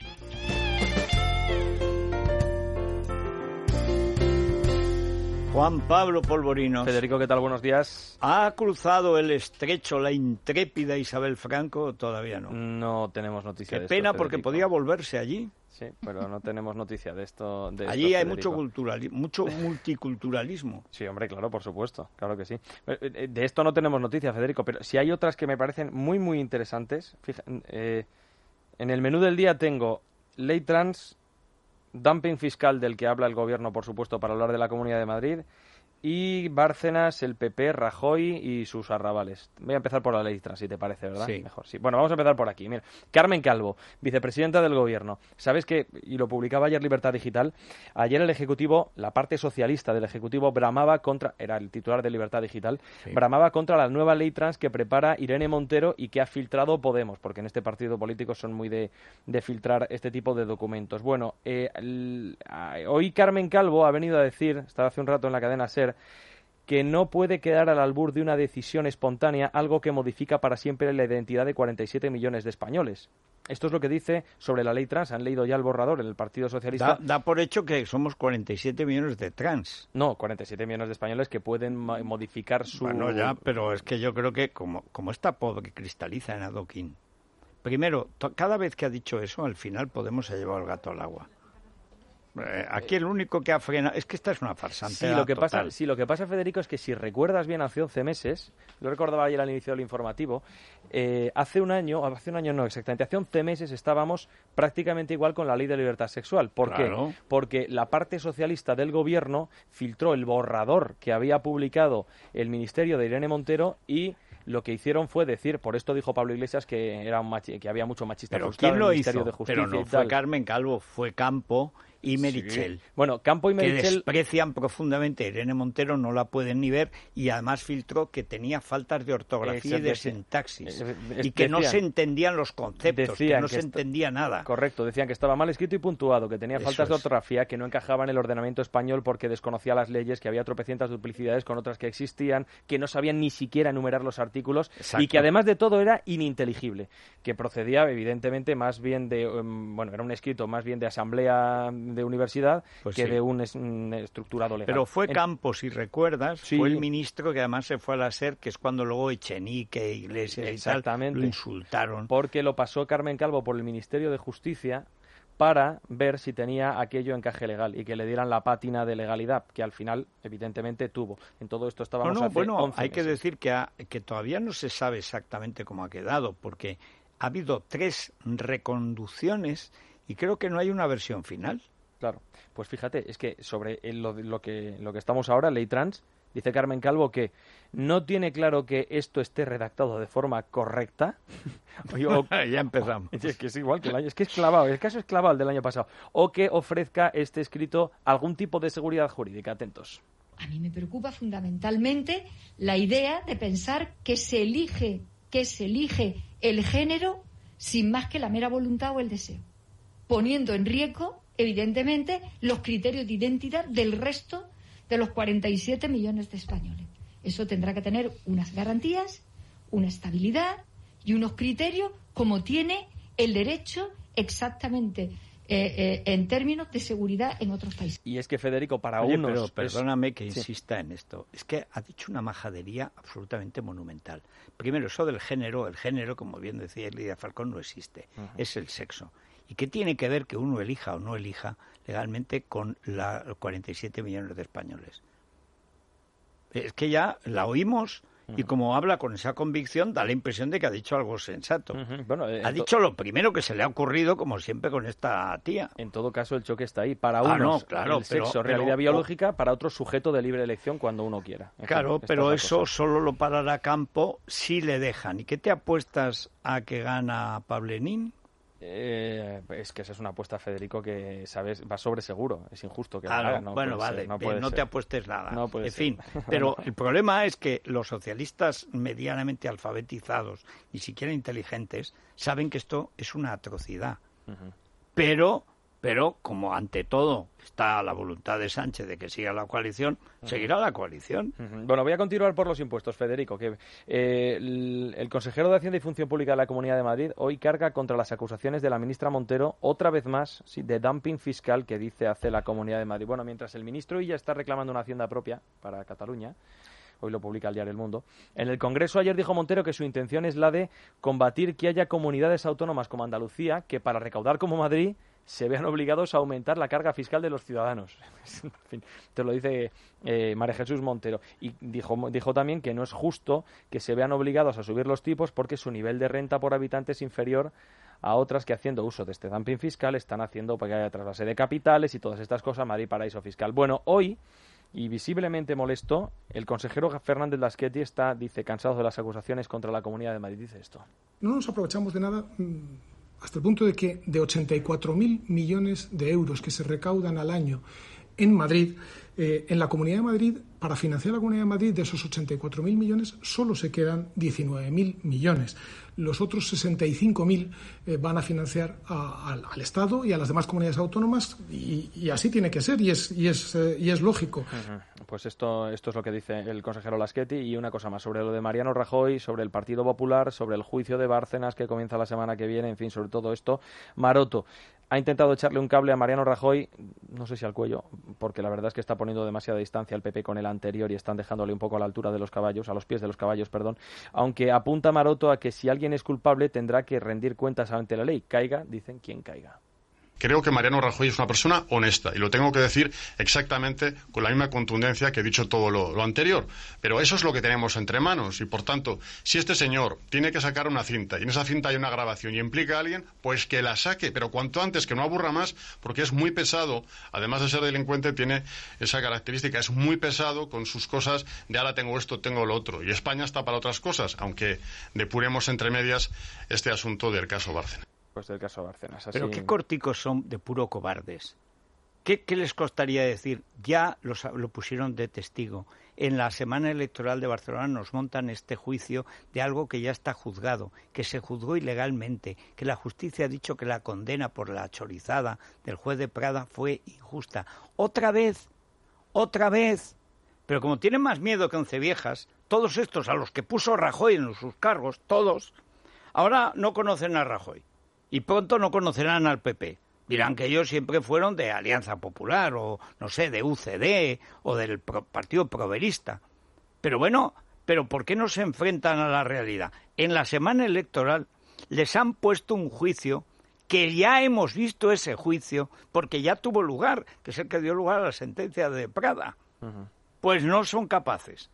Juan Pablo Polvorino. Federico, ¿qué tal? Buenos días. ¿Ha cruzado el estrecho la intrépida Isabel Franco? Todavía no. No tenemos noticia Qué de esto, pena, porque Federico. podía volverse allí. Sí, pero no tenemos noticia de esto. Allí hay Federico. mucho multiculturalismo. Sí, hombre, claro, por supuesto, claro que sí. De esto no tenemos noticia, Federico, pero si hay otras que me parecen muy, muy interesantes. En el menú del día tengo ley trans, dumping fiscal del que habla el gobierno, por supuesto, para hablar de la Comunidad de Madrid, y Bárcenas, el PP, Rajoy y sus arrabales. Voy a empezar por la ley trans, si te parece, ¿verdad? Sí. Mejor, sí. Bueno, vamos a empezar por aquí. Mira, Carmen Calvo, vicepresidenta del Gobierno. ¿Sabes qué? Y lo publicaba ayer Libertad Digital. Ayer el Ejecutivo, la parte socialista del Ejecutivo, bramaba contra... Era el titular de Libertad Digital. Sí. Bramaba contra la nueva ley trans que prepara Irene Montero y que ha filtrado Podemos, porque en este partido político son muy de filtrar este tipo de documentos. Bueno, hoy Carmen Calvo ha venido a decir, estaba hace un rato en la cadena SER, que no puede quedar al albur de una decisión espontánea, algo que modifica para siempre la identidad de 47 millones de españoles. Esto es lo que dice sobre la ley trans. Han leído ya el borrador en el Partido Socialista. Da por hecho que somos 47 millones de trans. No, 47 millones de españoles que pueden modificar su... Bueno, ya, pero es que yo creo que como esta pobre cristaliza en adoquín. Primero, cada vez que ha dicho eso, al final Podemos se ha llevado el gato al agua. Aquí el único que ha frenado... Es que esta es una farsante. Sí, lo que pasa, Federico, es que si recuerdas bien, hace 11 meses, lo recordaba ayer al inicio del informativo, hace 11 meses estábamos prácticamente igual con la ley de libertad sexual. ¿Por Claro. qué? Porque la parte socialista del gobierno filtró el borrador que había publicado el ministerio de Irene Montero y lo que hicieron fue decir, por esto dijo Pablo Iglesias que era que había mucho machista pero frustrado ¿quién en el lo Ministerio hizo? de Justicia. Pero no fue Carmen Calvo, fue Campo y Meritxell. Sí. Bueno, Campo y Meritxell... Que desprecian profundamente a Irene Montero, no la pueden ni ver, y además filtró que tenía faltas de ortografía y de sintaxis, y que no se entendían los conceptos, que no se entendía nada. Correcto, decían que estaba mal escrito y puntuado, que tenía faltas de ortografía, que no encajaba en el ordenamiento español porque desconocía las leyes, que había tropecientas duplicidades con otras que existían, que no sabían ni siquiera enumerar los artículos. Exacto. Y que además de todo era ininteligible, que procedía evidentemente más bien de, bueno, era un escrito más bien de asamblea de universidad que de un estructurado legal. Pero fue Campos, si recuerdas, fue el ministro que además se fue a la SER, que es cuando luego Echenique, Iglesias y tal lo insultaron. Porque lo pasó Carmen Calvo por el Ministerio de Justicia para ver si tenía aquello encaje legal y que le dieran la pátina de legalidad, que al final, evidentemente, tuvo. En todo esto estábamos hace 11 meses. Hay que decir que todavía no se sabe exactamente cómo ha quedado, porque ha habido 3 reconducciones y creo que no hay una versión final. Claro, pues fíjate, es que sobre lo que estamos ahora, Ley Trans, dice Carmen Calvo que no tiene claro que esto esté redactado de forma correcta. Ya empezamos. Es que es igual que el año, es que es clavado, el caso es clavado el del año pasado. O que ofrezca este escrito algún tipo de seguridad jurídica. Atentos. A mí me preocupa fundamentalmente la idea de pensar que se elige el género sin más que la mera voluntad o el deseo, poniendo en riesgo, evidentemente, los criterios de identidad del resto de los 47 millones de españoles. Eso tendrá que tener unas garantías, una estabilidad y unos criterios como tiene el derecho exactamente en términos de seguridad en otros países. Y es que, Federico, para Oye, unos... pero perdóname que insista en esto. Es que ha dicho una majadería absolutamente monumental. Primero, eso del género. El género, como bien decía Lidia Falcón, no existe. Es el sexo. ¿Y qué tiene que ver que uno elija o no elija legalmente con los 47 millones de españoles? Es que ya la oímos y como habla con esa convicción da la impresión de que ha dicho algo sensato. Bueno, ha dicho lo primero que se le ha ocurrido, como siempre con esta tía. En todo caso, el choque está ahí. Para unos, el sexo, realidad biológica, para otros, sujeto de libre elección cuando uno quiera. Claro, pero eso solo lo parará Campo si le dejan. ¿Y qué te apuestas a que gana Pablenín? Es que esa es una apuesta, Federico, que sabes va sobre seguro. Es injusto que no te apuestes nada. En fin, pero el problema es que los socialistas medianamente alfabetizados, ni siquiera inteligentes, saben que esto es una atrocidad. Pero como ante todo está la voluntad de Sánchez de que siga la coalición, seguirá la coalición. Bueno, voy a continuar por los impuestos, Federico, que el consejero de Hacienda y Función Pública de la Comunidad de Madrid hoy carga contra las acusaciones de la ministra Montero, otra vez más, de dumping fiscal que hace la Comunidad de Madrid. Bueno, mientras el ministro ya está reclamando una hacienda propia para Cataluña, hoy lo publica el diario El Mundo. En el Congreso ayer dijo Montero que su intención es la de combatir que haya comunidades autónomas como Andalucía que para recaudar como Madrid se vean obligados a aumentar la carga fiscal de los ciudadanos. En fin, te lo dice María Jesús Montero. Y dijo también que no es justo que se vean obligados a subir los tipos porque su nivel de renta por habitante es inferior a otras que, haciendo uso de este dumping fiscal, están haciendo para que haya trasvase de capitales y todas estas cosas, Madrid paraíso fiscal. Bueno, hoy, y visiblemente molesto, el consejero Fernández Laschetti dice, cansado de las acusaciones contra la Comunidad de Madrid. Dice esto. No nos aprovechamos de nada hasta el punto de que de 84.000 millones de euros que se recaudan al año en Madrid, en la Comunidad de Madrid, para financiar la Comunidad de Madrid, de esos 84.000 millones, solo se quedan 19.000 millones. Los otros 65.000 van a financiar al Estado y a las demás comunidades autónomas, y así tiene que ser, y es lógico. Pues esto es lo que dice el consejero Laschetti. Y una cosa más, sobre lo de Mariano Rajoy, sobre el Partido Popular, sobre el juicio de Bárcenas que comienza la semana que viene, en fin, sobre todo esto, Maroto ha intentado echarle un cable a Mariano Rajoy, no sé si al cuello, porque la verdad es que está poniendo demasiada distancia el PP con el anterior y están dejándole un poco a la altura de los caballos, a los pies de los caballos, perdón, aunque apunta Maroto a que si alguien es culpable tendrá que rendir cuentas ante la ley, caiga, dicen, quien caiga. creo que Mariano Rajoy es una persona honesta, y lo tengo que decir exactamente con la misma contundencia que he dicho todo lo anterior. Pero eso es lo que tenemos entre manos, y por tanto, si este señor tiene que sacar una cinta, y en esa cinta hay una grabación y implica a alguien, pues que la saque, pero cuanto antes, que no aburra más, porque es muy pesado, además de ser delincuente, tiene esa característica, es muy pesado con sus cosas de ahora tengo esto, tengo lo otro, y España está para otras cosas, aunque depuremos entre medias este asunto del caso Bárcenas. Pues del caso Bárcenas. Así... Pero qué corticos son de puro cobardes. ¿Qué les costaría decir? Ya lo pusieron de testigo. En la semana electoral de Barcelona nos montan este juicio de algo que ya está juzgado, que se juzgó ilegalmente, que la justicia ha dicho que la condena por la chorizada del juez de Prada fue injusta. Otra vez. Pero como tienen más miedo que 11 viejas, todos estos a los que puso Rajoy en sus cargos, todos, ahora no conocen a Rajoy. Y pronto no conocerán al PP. Dirán que ellos siempre fueron de Alianza Popular o, no sé, de UCD o del Partido Proverista. Pero bueno, ¿por qué no se enfrentan a la realidad? En la semana electoral les han puesto un juicio que ya hemos visto ese juicio porque ya tuvo lugar, que es el que dio lugar a la sentencia de Prada. Pues no son capaces.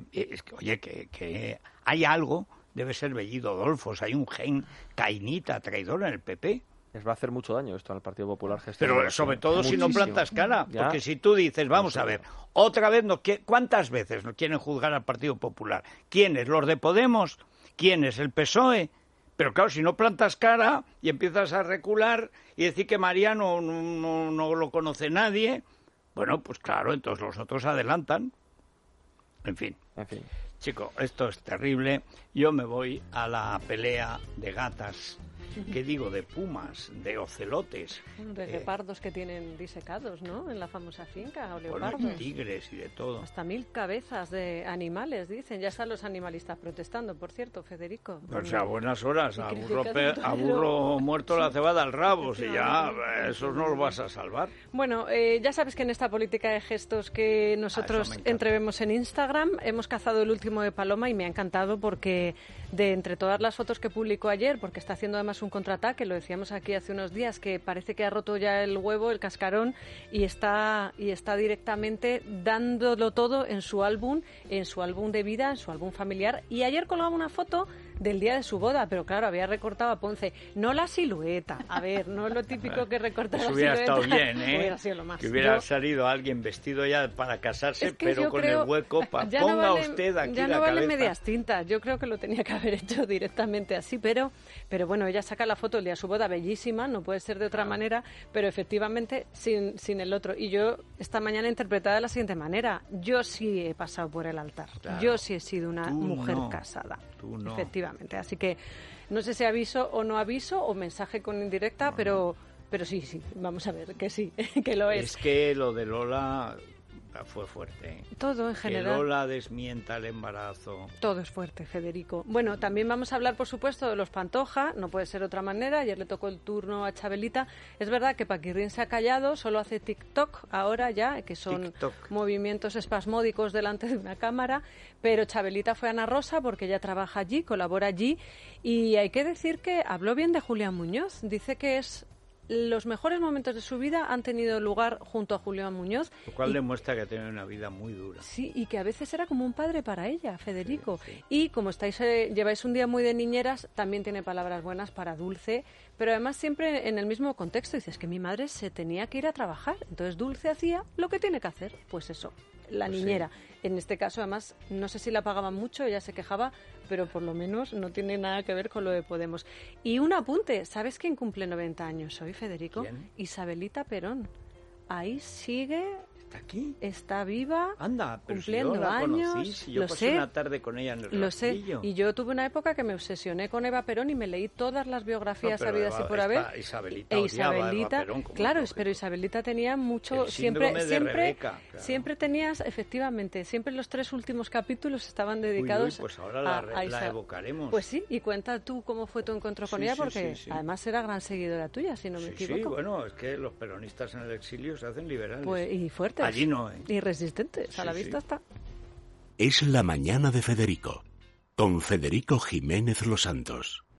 Que hay algo, debe ser Bellido Dolfos, hay un gen cainita, traidor en el PP. Les va a hacer mucho daño esto al Partido Popular. Pero sobre todo muchísimo. Si no plantas cara, Ya. porque si tú dices, vamos a ver, otra vez, ¿cuántas veces no quieren juzgar al Partido Popular? ¿Quiénes? ¿Los de Podemos? ¿Quiénes? ¿El PSOE? Pero claro, si no plantas cara y empiezas a recular y decir que Mariano no lo conoce nadie, bueno, pues claro, entonces los otros adelantan. En fin. Chico, esto es terrible. Yo me voy a la pelea de gatas. ¿Qué digo? De pumas, de ocelotes. De leopardos que tienen disecados, ¿no? En la famosa finca, o leopardos. Bueno, tigres y de todo. Hasta 1000 cabezas de animales, dicen. Ya están los animalistas protestando, por cierto, Federico. O sea, a buenas horas, a burro muerto la cebada al rabo, si ya esos no los vas a salvar. Bueno, ya sabes que en esta política de gestos que nosotros entrevemos en Instagram, hemos cazado el último de Paloma y me ha encantado porque de entre todas las fotos que publicó ayer, porque está haciendo además un contraataque, lo decíamos aquí hace unos días, que parece que ha roto ya el huevo, el cascarón, y está directamente dándolo todo en su álbum de vida, en su álbum familiar. Y ayer colgaba una foto del día de su boda, pero claro, había recortado a Ponce, no la silueta, a ver, no es lo típico que recorta la silueta. Eso hubiera estado bien, ¿eh? Hubiera sido lo más. Que hubiera salido alguien vestido ya para casarse, pero con el hueco, ponga usted aquí la cabeza. Ya no vale medias tintas, yo creo que lo tenía que haber hecho directamente así, pero bueno, ella saca la foto el día de su boda, bellísima, no puede ser de otra manera, pero efectivamente sin el otro. Y yo esta mañana he interpretado de la siguiente manera, yo sí he pasado por el altar, yo sí he sido una mujer casada, efectivamente. Así que no sé si aviso o no aviso, o mensaje con indirecta, pero sí, vamos a ver que sí, que lo es. Es que lo de Lola fue fuerte. Todo en general. Que Lola desmienta el embarazo. Todo es fuerte, Federico. Bueno, también vamos a hablar, por supuesto, de los Pantoja, no puede ser de otra manera. Ayer le tocó el turno a Chabelita. Es verdad que Paquirrín se ha callado, solo hace TikTok ahora ya, que son movimientos espasmódicos delante de una cámara, pero Chabelita fue a Ana Rosa porque ella trabaja allí, colabora allí, y hay que decir que habló bien de Julián Muñoz. Dice que los mejores momentos de su vida han tenido lugar junto a Julián Muñoz. Lo cual demuestra que ha tenido una vida muy dura. Sí, y que a veces era como un padre para ella, Federico. Sí. Y como lleváis un día muy de niñeras, también tiene palabras buenas para Dulce, pero además siempre en el mismo contexto. Dices que mi madre se tenía que ir a trabajar, entonces Dulce hacía lo que tiene que hacer, pues eso, la niñera. Sí. En este caso, además, no sé si la pagaban mucho, ella se quejaba, pero por lo menos no tiene nada que ver con lo de Podemos. Y un apunte, ¿sabes quién cumple 90 años hoy, Federico? ¿Quién? Isabelita Perón. Ahí sigue... ¿Está aquí? Está viva, anda, pero cumpliendo si yo la años. Conocí, si yo pasé una tarde con ella en el Lo sé, y yo tuve una época que me obsesioné con Eva Perón y me leí todas las biografías habidas y por haber. Isabelita, Perón, claro, pero Isabelita tenía mucho, siempre tenías, efectivamente, siempre los 3 últimos capítulos estaban dedicados pues ahora la evocaremos. Pues sí, y cuenta tú cómo fue tu encuentro con ella, porque además era gran seguidora tuya, si no me equivoco. Sí, bueno, es que los peronistas en el exilio se hacen liberales. Pues, y fuertes. Allí no, ¿eh? Y resistentes, a la vista está. Es la mañana de Federico, con Federico Jiménez Los Santos.